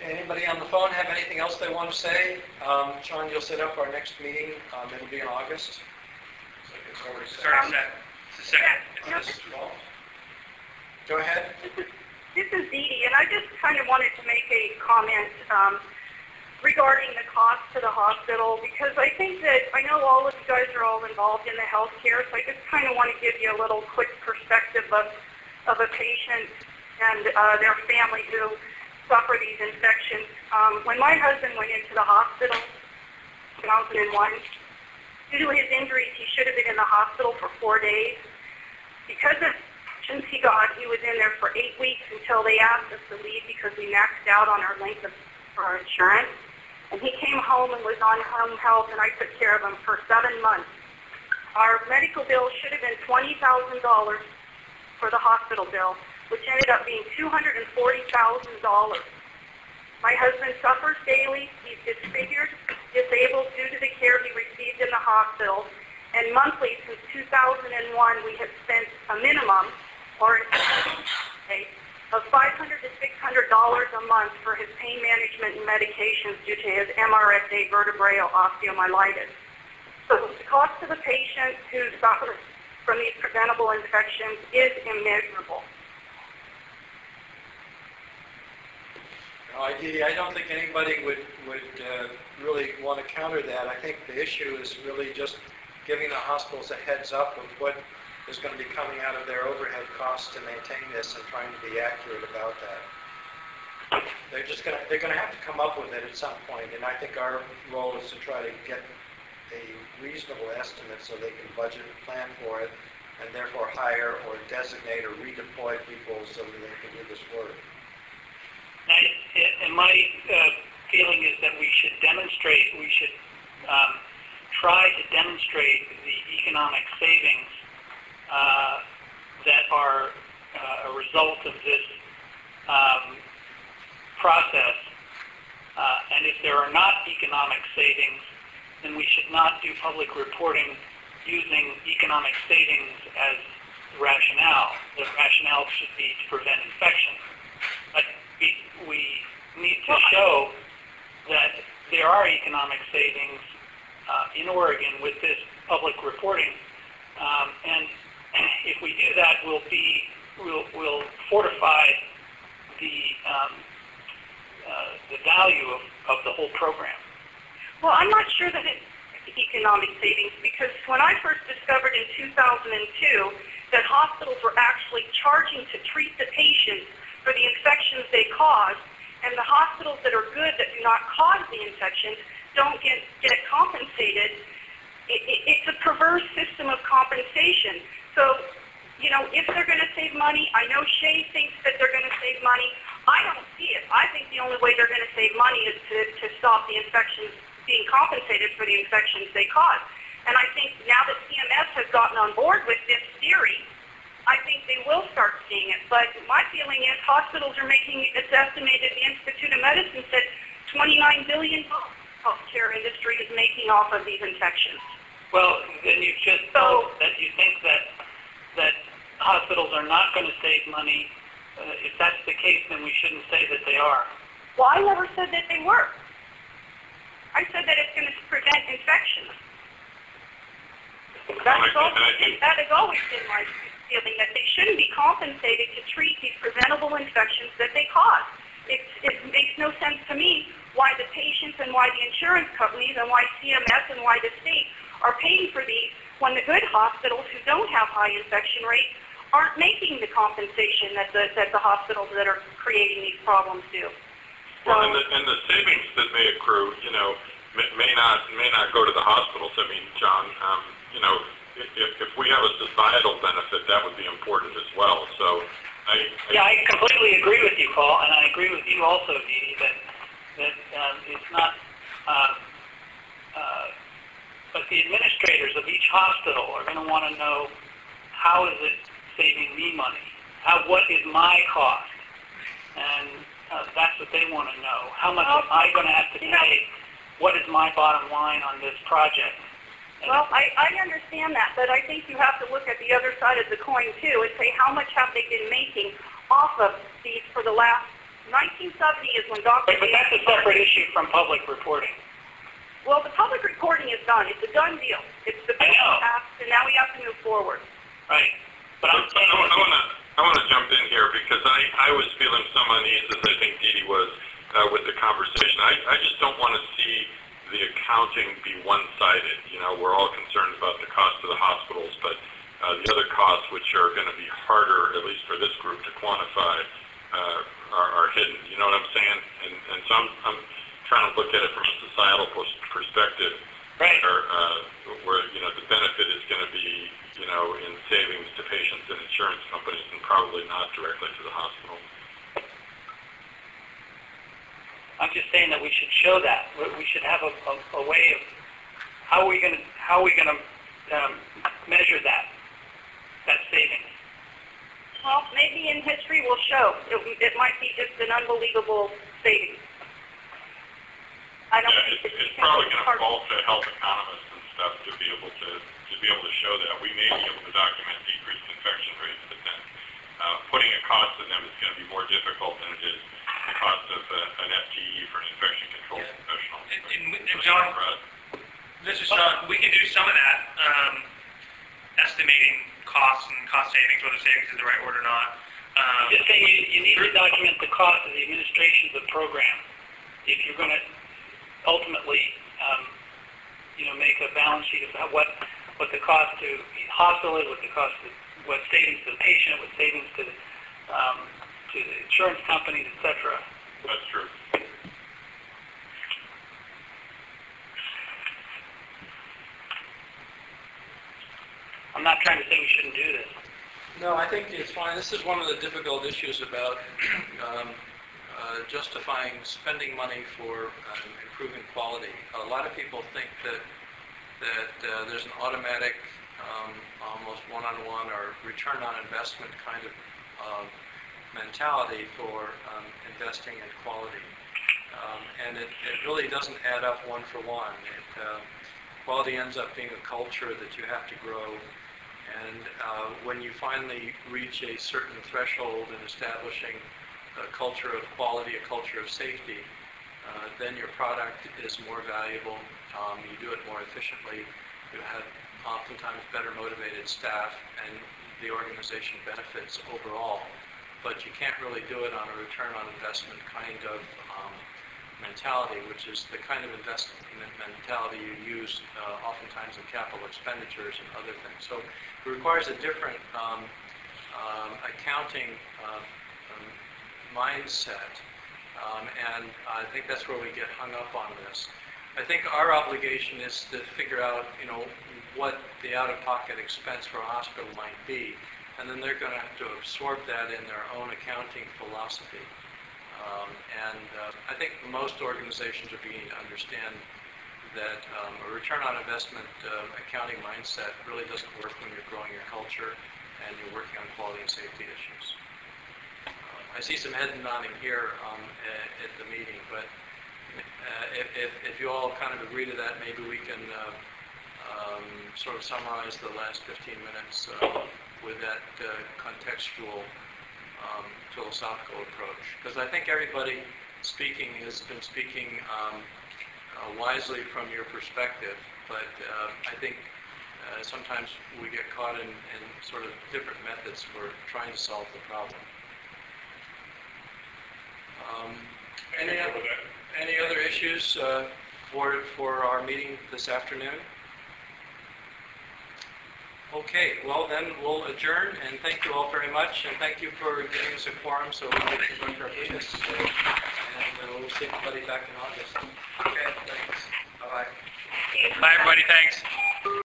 Anybody on the phone have anything else they want to say? Um, Sean, you'll set up our next meeting. Um, it'll be in August. So it's already It's set. already set. It's the second. Yeah. It's this fall. Go ahead. This is, this is Dee Dee, and I just kind of wanted to make a comment um, regarding the cost to the hospital, because I think that, I know all of you guys are all involved in the healthcare, so I just kind of want to give you a little quick perspective of, of a patient and uh, their family who suffer these infections. Um, when my husband went into the hospital in two thousand one, due to his injuries, he should have been in the hospital for four days. Because of since he got, he was in there for eight weeks until they asked us to leave because we maxed out on our length of for our insurance. And he came home and was on home health, and I took care of him for seven months. Our medical bill should have been twenty thousand dollars for the hospital bill, which ended up being two hundred forty thousand dollars. My husband suffers daily. He's disfigured, disabled due to the care he received in the hospital. And monthly, since two thousand one, we have spent a minimum, or an of five hundred to six hundred dollars a month for his pain management and medications due to his M R S A vertebral osteomyelitis. So the cost to the patient who suffers from these preventable infections is immeasurable. No, I, I don't think anybody would, would uh, really want to counter that. I think the issue is really just giving the hospitals a heads up of what is going to be coming out of their overhead costs to maintain this and trying to be accurate about that. They're just going to, they're going to have to come up with it at some point, and I think our role is to try to get a reasonable estimate so they can budget and plan for it, and therefore hire or designate or redeploy people so that they can do this work. I, and my uh, feeling is that we should demonstrate, we should um, try to demonstrate the economic savings uh, that are uh, a result of this um, process. Uh, and if there are not economic savings, then we should not do public reporting using economic savings as rationale. The rationale should be to prevent infection. But we, we need to show that there are economic savings uh, in Oregon with this public reporting. Um, and if we do that, we'll be, we'll, we'll fortify the, um, uh, the value of, of the whole program. Well, I'm not sure that it's economic savings, because when I first discovered in two thousand two that hospitals were actually charging to treat the patients for the infections they cause, and the hospitals that are good, that do not cause the infections, don't get, get compensated, it, it, it's a perverse system of compensation. So, you know, if they're going to save money, I know Shay thinks that they're going to save money. I don't see it. I think the only way they're going to save money is to, to stop the infections being compensated for the infections they cause. And I think now that C M S has gotten on board with this theory, I think they will start seeing it. But my feeling is hospitals are making, it's estimated, the Institute of Medicine said twenty-nine billion dollars healthcare industry is making off of these infections. Well, then you've just So, told that you think that that hospitals are not going to save money. Uh, if that's the case, then we shouldn't say that they are. well, I never said that they were. I said that it's going to prevent infections. That has, always, that has always been my feeling, that they shouldn't be compensated to treat these preventable infections that they cause. It, it makes no sense to me why the patients and why the insurance companies and why C M S and why the state are paying for these when the good hospitals who don't have high infection rates aren't making the compensation that the, that the hospitals that are creating these problems do. So, well, and the, and the savings that may accrue, you know, may, may not may not go to the hospitals. I mean, John, um, you know, if, if we have a societal benefit, that would be important as well. So, I, I yeah, I completely agree with you, Paul, and I agree with you also, Dee Dee, that that um, it's not. Uh, uh, but the administrators of each hospital are going to want to know, how is it saving me money? How, what is my cost? And uh, that's what they want to know. How much am I going to have to pay? What is my bottom line on this project? And well, I, I understand that, but I think you have to look at the other side of the coin too and say, how much have they been making off of these for the last nineteen seventy is when Doctor But, but that's a separate issue from public reporting. Well, the public reporting is done. It's a done deal. It's the I bill know. passed, and now we have to move forward. Right. But I'm saying, I want to I want to jump in here because I, I was feeling some unease, as I think Dee Dee was, uh, with the conversation. I, I just don't want to see the accounting be one-sided. You know, we're all concerned about the cost of the hospitals, but uh, the other costs, which are going to be harder, at least for this group, to quantify, uh, are, are hidden. You know what I'm saying? And, and so I'm, I'm trying to look at it from a societal perspective. right. Where, uh, where, you know, the benefit is going to be, you know, in savings to patients and insurance companies and probably not directly to the hospital. I'm just saying that we should show that. We we should have a, a, a way of, how are we going to, how are we going to um, measure that, that savings? Well, maybe in history will show. It, it might be just an unbelievable savings. I don't Yeah, think it's, that you it's can probably put going to hard- fall to health economists and stuff to be able to, to be able to show that. We may be able to document decreased infection rates, but then uh, putting a cost to them is going to be more difficult than it is the cost of uh, an F T E for an infection control Yeah. professional. And, and, and John, For us. this is Sean, we can do some of that, um, estimating costs and cost savings, whether savings is the right word or not. Um, Just saying you, you need to document the cost of the administration of the program if you're going to ultimately, um, you know, make a balance sheet of how- what what the cost to the hospital is, what the cost, to, what savings to the patient, what savings to the, um, to the insurance companies, et cetera. That's true. I'm not trying to say we shouldn't do this. No, I think it's fine. This is one of the difficult issues about um, uh, justifying spending money for um, improving quality. A lot of people think that that uh, there's an automatic, um, almost one-on-one or return on investment kind of um, mentality for um, investing in quality. Um, and it, it really doesn't add up one for one. It, uh, quality ends up being a culture that you have to grow. And uh, when you finally reach a certain threshold in establishing a culture of quality, a culture of safety, uh, then your product is more valuable. Um, you do it more efficiently. You have oftentimes better motivated staff, and the organization benefits overall. But you can't really do it on a return on investment kind of um, mentality, which is the kind of investment mentality you use uh, oftentimes in capital expenditures and other things. So it requires a different um, um, accounting uh, um, mindset, um, and I think that's where we get hung up on this. I think our obligation is to figure out, you know, what the out-of-pocket expense for a hospital might be, and then they're going to have to absorb that in their own accounting philosophy. Um, and uh, I think most organizations are beginning to understand that um, a return on investment uh, accounting mindset really doesn't work when you're growing your culture and you're working on quality and safety issues. Uh, I see some head nodding here um, at, at the meeting, but uh, if, if, if you all kind of agree to that, maybe we can uh, um, sort of summarize the last fifteen minutes uh, with that uh, contextual Um, philosophical approach, because I think everybody speaking has been speaking um, uh, wisely from your perspective, but uh, I think uh, sometimes we get caught in, in sort of different methods for trying to solve the problem. Um, any, other, any other issues uh, for, for our meeting this afternoon? Okay, well then we'll adjourn, and thank you all very much, and thank you for giving us a quorum so we can conduct our business. And uh, we'll see everybody back in August. Okay, thanks. Bye-bye. Bye, everybody. Thanks.